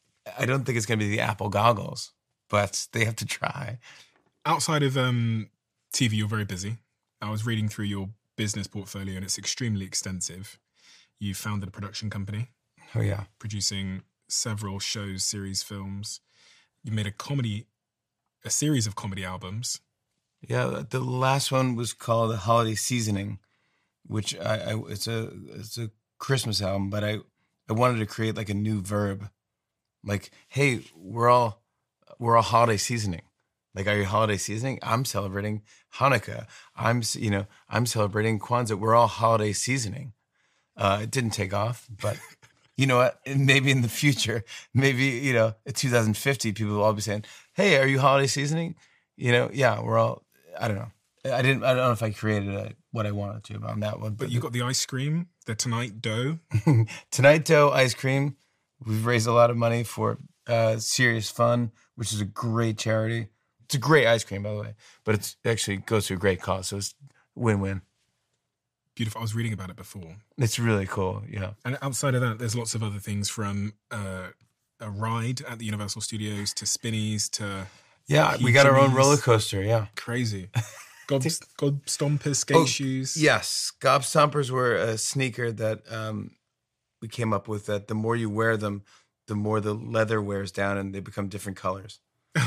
S3: I don't think it's going to be the Apple goggles, but they have to try.
S4: Outside of um, T V, you're very busy. I was reading through your business portfolio and it's extremely extensive. You founded a production company.
S3: Oh, yeah.
S4: Producing several shows, series, films. You made a comedy, a series of comedy albums.
S3: Yeah, the last one was called The Holiday Seasoning, which I, I it's a it's a Christmas album, but I, I wanted to create like a new verb. Like, hey, we're all we're all holiday seasoning. Like, are you holiday seasoning? I'm celebrating Hanukkah. I'm you know I'm celebrating Kwanzaa. We're all holiday seasoning. Uh, it didn't take off, but you know what? Maybe in the future, maybe you know, in two thousand fifty, people will all be saying, "Hey, are you holiday seasoning?" You know, yeah, we're all. I don't know. I didn't. I don't know if I created a, what I wanted to on that one.
S4: But you got the ice cream, the Tonight Dough.
S3: Tonight Dough ice cream. We've raised a lot of money for uh, Serious Fun, which is a great charity. It's a great ice cream, by the way, but it's actually goes to a great cause, so it's win-win.
S4: Beautiful. I was reading about it before.
S3: It's really cool, yeah.
S4: And outside of that, there's lots of other things from uh, a ride at the Universal Studios to spinnies to...
S3: Yeah, we got our own roller coaster, yeah.
S4: Crazy. Gob, Gob Stompers, skate
S3: oh,
S4: shoes.
S3: Yes, Gob Stompers were a sneaker that um, we came up with that the more you wear them, the more the leather wears down and they become different colors.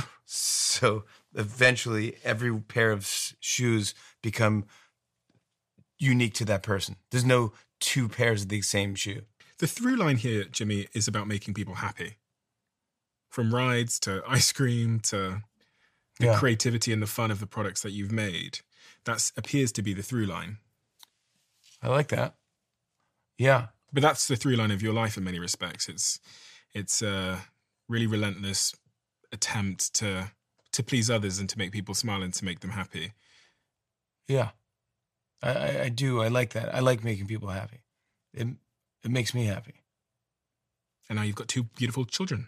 S3: So eventually every pair of shoes become unique to that person. There's no two pairs of the same shoe.
S4: The through line here, Jimmy, is about making people happy. From rides to ice cream to the yeah. creativity and the fun of the products that you've made. That appears to be the through line.
S3: I like that. Yeah.
S4: But that's the through line of your life in many respects. It's it's a really relentless attempt to to please others and to make people smile and to make them happy.
S3: Yeah. I, I, I do. I like that. I like making people happy. It it makes me happy.
S4: And now you've got two beautiful children.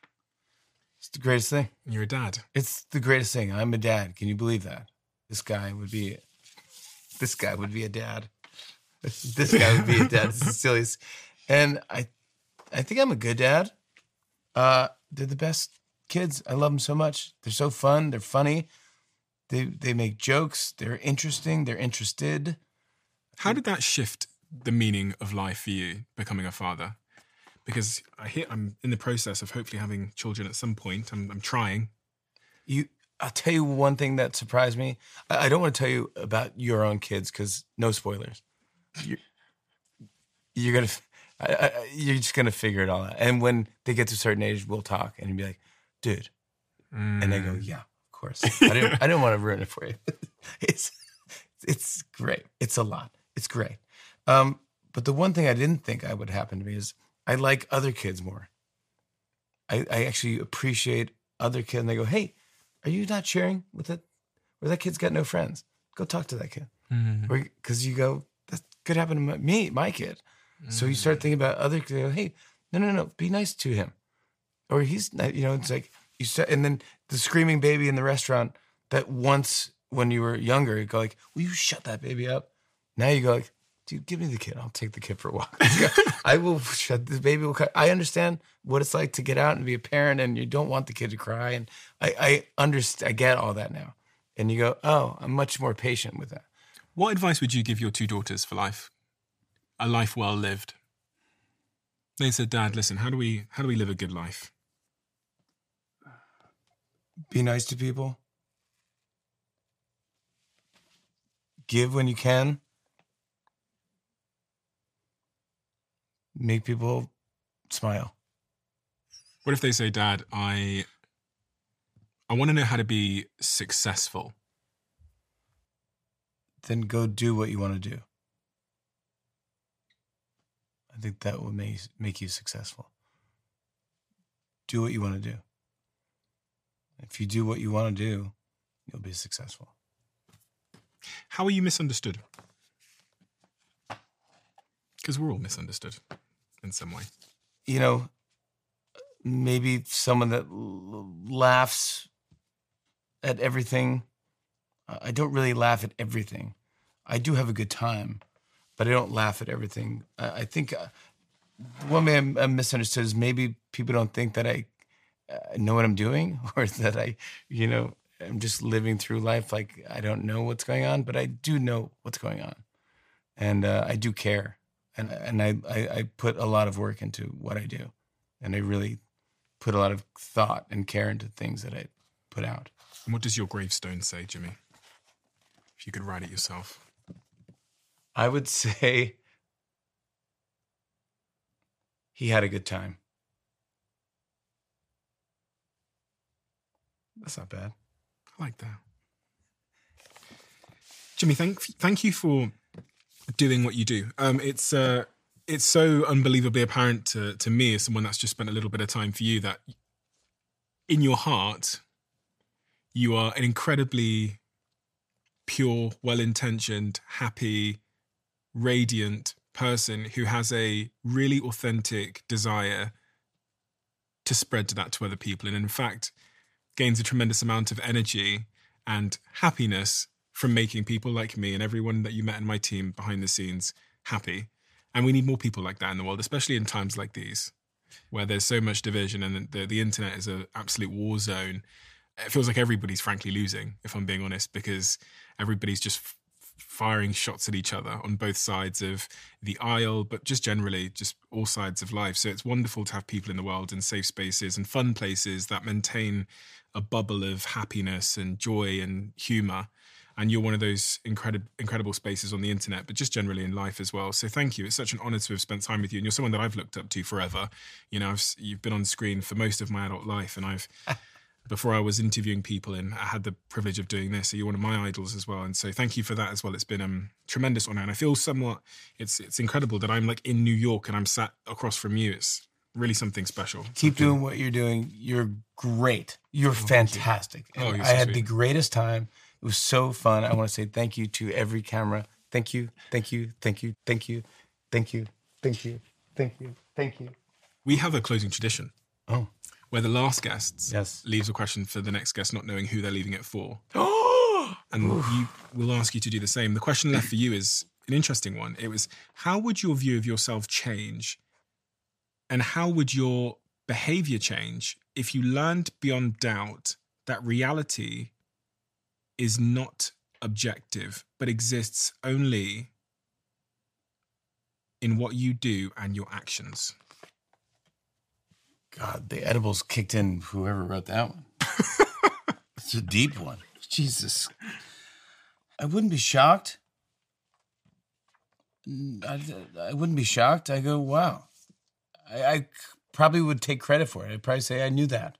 S3: It's the greatest thing.
S4: And you're a dad.
S3: It's the greatest thing. I'm a dad. Can you believe that? This guy would be, this guy would be a dad. This guy would be a dad. It's the silliest. And I, I think I'm a good dad. Uh, they're the best kids. I love them so much. They're so fun. They're funny. They they make jokes. They're interesting. They're interested.
S4: How did that shift the meaning of life for you, becoming a father? Because I hear I'm in the process of hopefully having children at some point. I'm, I'm trying.
S3: You, I'll tell you one thing that surprised me. I, I don't want to tell you about your own kids because no spoilers. You're, you're gonna, I, I, you're just gonna figure it all out. And when they get to a certain age, we'll talk, and you'll be like, "Dude," mm. and they go, "Yeah, of course." I didn't, I didn't want to ruin it for you. It's, it's great. It's a lot. It's great. Um, but the one thing I didn't think I would happen to me is. I like other kids more. I, I actually appreciate other kids. And they go, "Hey, are you not sharing with that? Or that kid's got no friends. Go talk to that kid." Mm-hmm. Or because you go, that could happen to my, me, my kid. Mm-hmm. So you start thinking about other kids. Go, "Hey, no, no, no, be nice to him." Or he's not, you know, it's like you start, and then the screaming baby in the restaurant that once when you were younger, you go like, "Will you shut that baby up?" Now you go like, "Dude, give me the kid. I'll take the kid for a walk." I will shut the baby. Will I understand what it's like to get out and be a parent, and you don't want the kid to cry. And I, I understand. I get all that now. And you go, "Oh, I'm much more patient with that."
S4: What advice would you give your two daughters for life? A life well lived. They said, "Dad, listen. How do we how do we live a good life?"
S3: Be nice to people. Give when you can. Make people smile.
S4: What if they say, "Dad, I I want to know how to be successful"?
S3: Then go do what you want to do. I think that will make, make you successful. Do what you want to do. If you do what you want to do, you'll be successful.
S4: How are you misunderstood? Because we're all misunderstood in some way.
S3: You know, maybe someone that l- laughs at everything. I don't really laugh at everything. I do have a good time, but I don't laugh at everything. I, I think uh, one way I'm, I'm misunderstood is maybe people don't think that I uh, know what I'm doing, or that I, you know, I'm just living through life like I don't know what's going on, but I do know what's going on. And uh, I do care. And and I, I, I put a lot of work into what I do. And I really put a lot of thought and care into things that I put out.
S4: And what does your gravestone say, Jimmy? If you could write it yourself.
S3: I would say he had a good time. That's not bad.
S4: I like that. Jimmy, thank thank you for doing what you do. Um, it's uh, it's so unbelievably apparent to, to me as someone that's just spent a little bit of time for you that in your heart, you are an incredibly pure, well-intentioned, happy, radiant person who has a really authentic desire to spread that to other people. And in fact, gains a tremendous amount of energy and happiness from making people like me and everyone that you met in my team behind the scenes happy. And we need more people like that in the world, especially in times like these, where there's so much division and the, the internet is an absolute war zone. It feels like everybody's frankly losing, if I'm being honest, because everybody's just f- firing shots at each other on both sides of the aisle, but just generally, just all sides of life. So it's wonderful to have people in the world and safe spaces and fun places that maintain a bubble of happiness and joy and humour. And you're one of those incredible, incredible spaces on the internet, but just generally in life as well. So thank you. It's such an honour to have spent time with you. And you're someone that I've looked up to forever. You know, I've, you've been on screen for most of my adult life. And I've, before I was interviewing people, and I had the privilege of doing this. So you're one of my idols as well. And so thank you for that as well. It's been a um, tremendous honour. And I feel somewhat, it's it's incredible that I'm like in New York and I'm sat across from you. It's really something special.
S3: Keep doing what you're doing. You're great. You're oh, fantastic. You. Oh, you're I so had sweet. The greatest time. It was so fun. I want to say thank you to every camera. Thank you, thank you, thank you, thank you, thank you, thank you, thank you, thank you.
S4: We have a closing tradition.
S3: Oh.
S4: Where the last guest
S3: yes.
S4: leaves a question for the next guest, not knowing who they're leaving it for. And you, we'll ask you to do the same. The question left for you is an interesting one. It was, how would your view of yourself change? And how would your behavior change if you learned beyond doubt that reality is not objective, but exists only in what you do and your actions?
S3: God, the edibles kicked in whoever wrote that one. It's a deep one. Jesus. I wouldn't be shocked. I, I wouldn't be shocked. I go, wow. I, I probably would take credit for it. I'd probably say I knew that.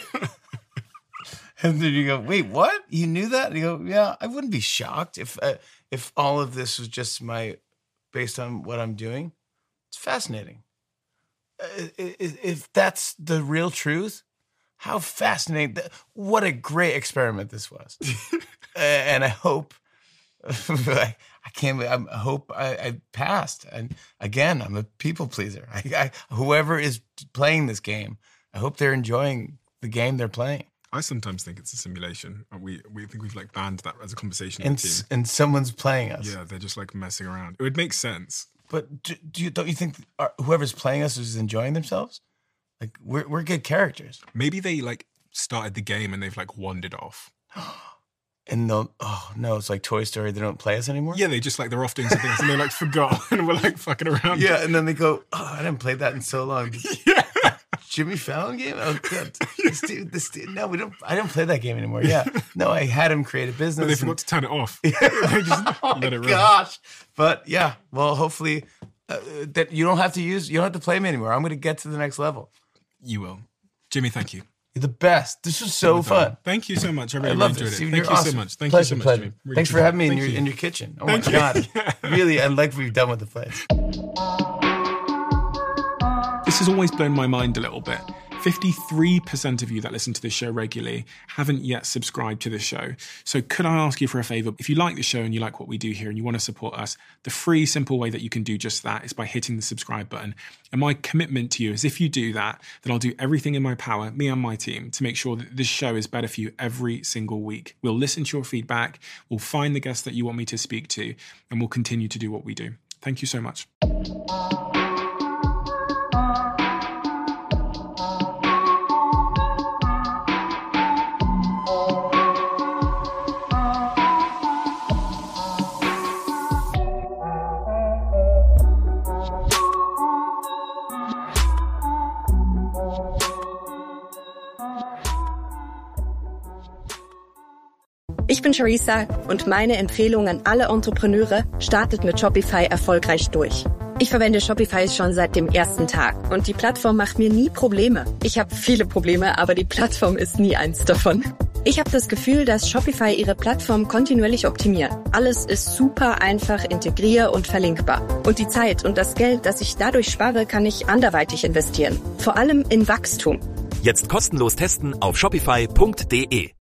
S3: And then you go, wait, what? You knew that? And you go, yeah, I wouldn't be shocked if uh, if all of this was just my, based on what I'm doing. It's fascinating. Uh, if that's the real truth, how fascinating. What a great experiment this was. uh, and I hope, I, I can't, I hope I, I passed. And again, I'm a people pleaser. I, I, whoever is playing this game, I hope they're enjoying the game they're playing.
S4: I sometimes think it's a simulation. We we think we've like banned that as a conversation.
S3: And,
S4: team.
S3: and someone's playing us.
S4: Yeah, they're just like messing around. It would make sense.
S3: But do, do you don't you think our, whoever's playing us is enjoying themselves? Like we're we're good characters.
S4: Maybe they like started the game and they've like wandered off.
S3: And they'll oh no, it's like Toy Story. They don't play us anymore.
S4: Yeah, they just like they're off doing something else and they like forgot and we're like fucking around.
S3: Yeah, and then they go, oh, I didn't play that in so long.
S4: Yeah.
S3: Jimmy Fallon game? Oh, God. This dude, this dude, no, we don't, I don't play that game anymore. Yeah. No, I had him create a business.
S4: But they forgot and, to turn it off.
S3: Yeah. They just oh let my it run. Gosh. But yeah, well, hopefully uh, that you don't have to use, you don't have to play me anymore. I'm going to get to the next level.
S4: You will. Jimmy, thank you.
S3: You're the best. This was so fun.
S4: Thank you so much. I really
S3: I love
S4: enjoyed
S3: this.
S4: it.
S3: You're
S4: Thank you
S3: awesome.
S4: so much. Thank
S3: pleasure,
S4: you so much,
S3: pleasure.
S4: Jimmy. Really
S3: Thanks for having me in your,
S4: you.
S3: in your kitchen. Oh
S4: Thank
S3: my
S4: you.
S3: God. Really, I like what you've done with the place.
S4: This has always blown my mind a little bit. fifty-three percent of you that listen to this show regularly haven't yet subscribed to this show. So could I ask you for a favour? If you like the show and you like what we do here and you want to support us, the free, simple way that you can do just that is by hitting the subscribe button. And my commitment to you is if you do that, then I'll do everything in my power, me and my team, to make sure that this show is better for you every single week. We'll listen to your feedback, we'll find the guests that you want me to speak to, and we'll continue to do what we do. Thank you so much.
S1: Ich bin Charissa und meine Empfehlung an alle Entrepreneure: startet mit Shopify erfolgreich durch. Ich verwende Shopify schon seit dem ersten Tag und die Plattform macht mir nie Probleme. Ich habe viele Probleme, aber die Plattform ist nie eins davon. Ich habe das Gefühl, dass Shopify ihre Plattform kontinuierlich optimiert. Alles ist super einfach, integrier- und verlinkbar. Und die Zeit und das Geld, das ich dadurch spare, kann ich anderweitig investieren. Vor allem in Wachstum.
S2: Jetzt kostenlos testen auf shopify punkt de.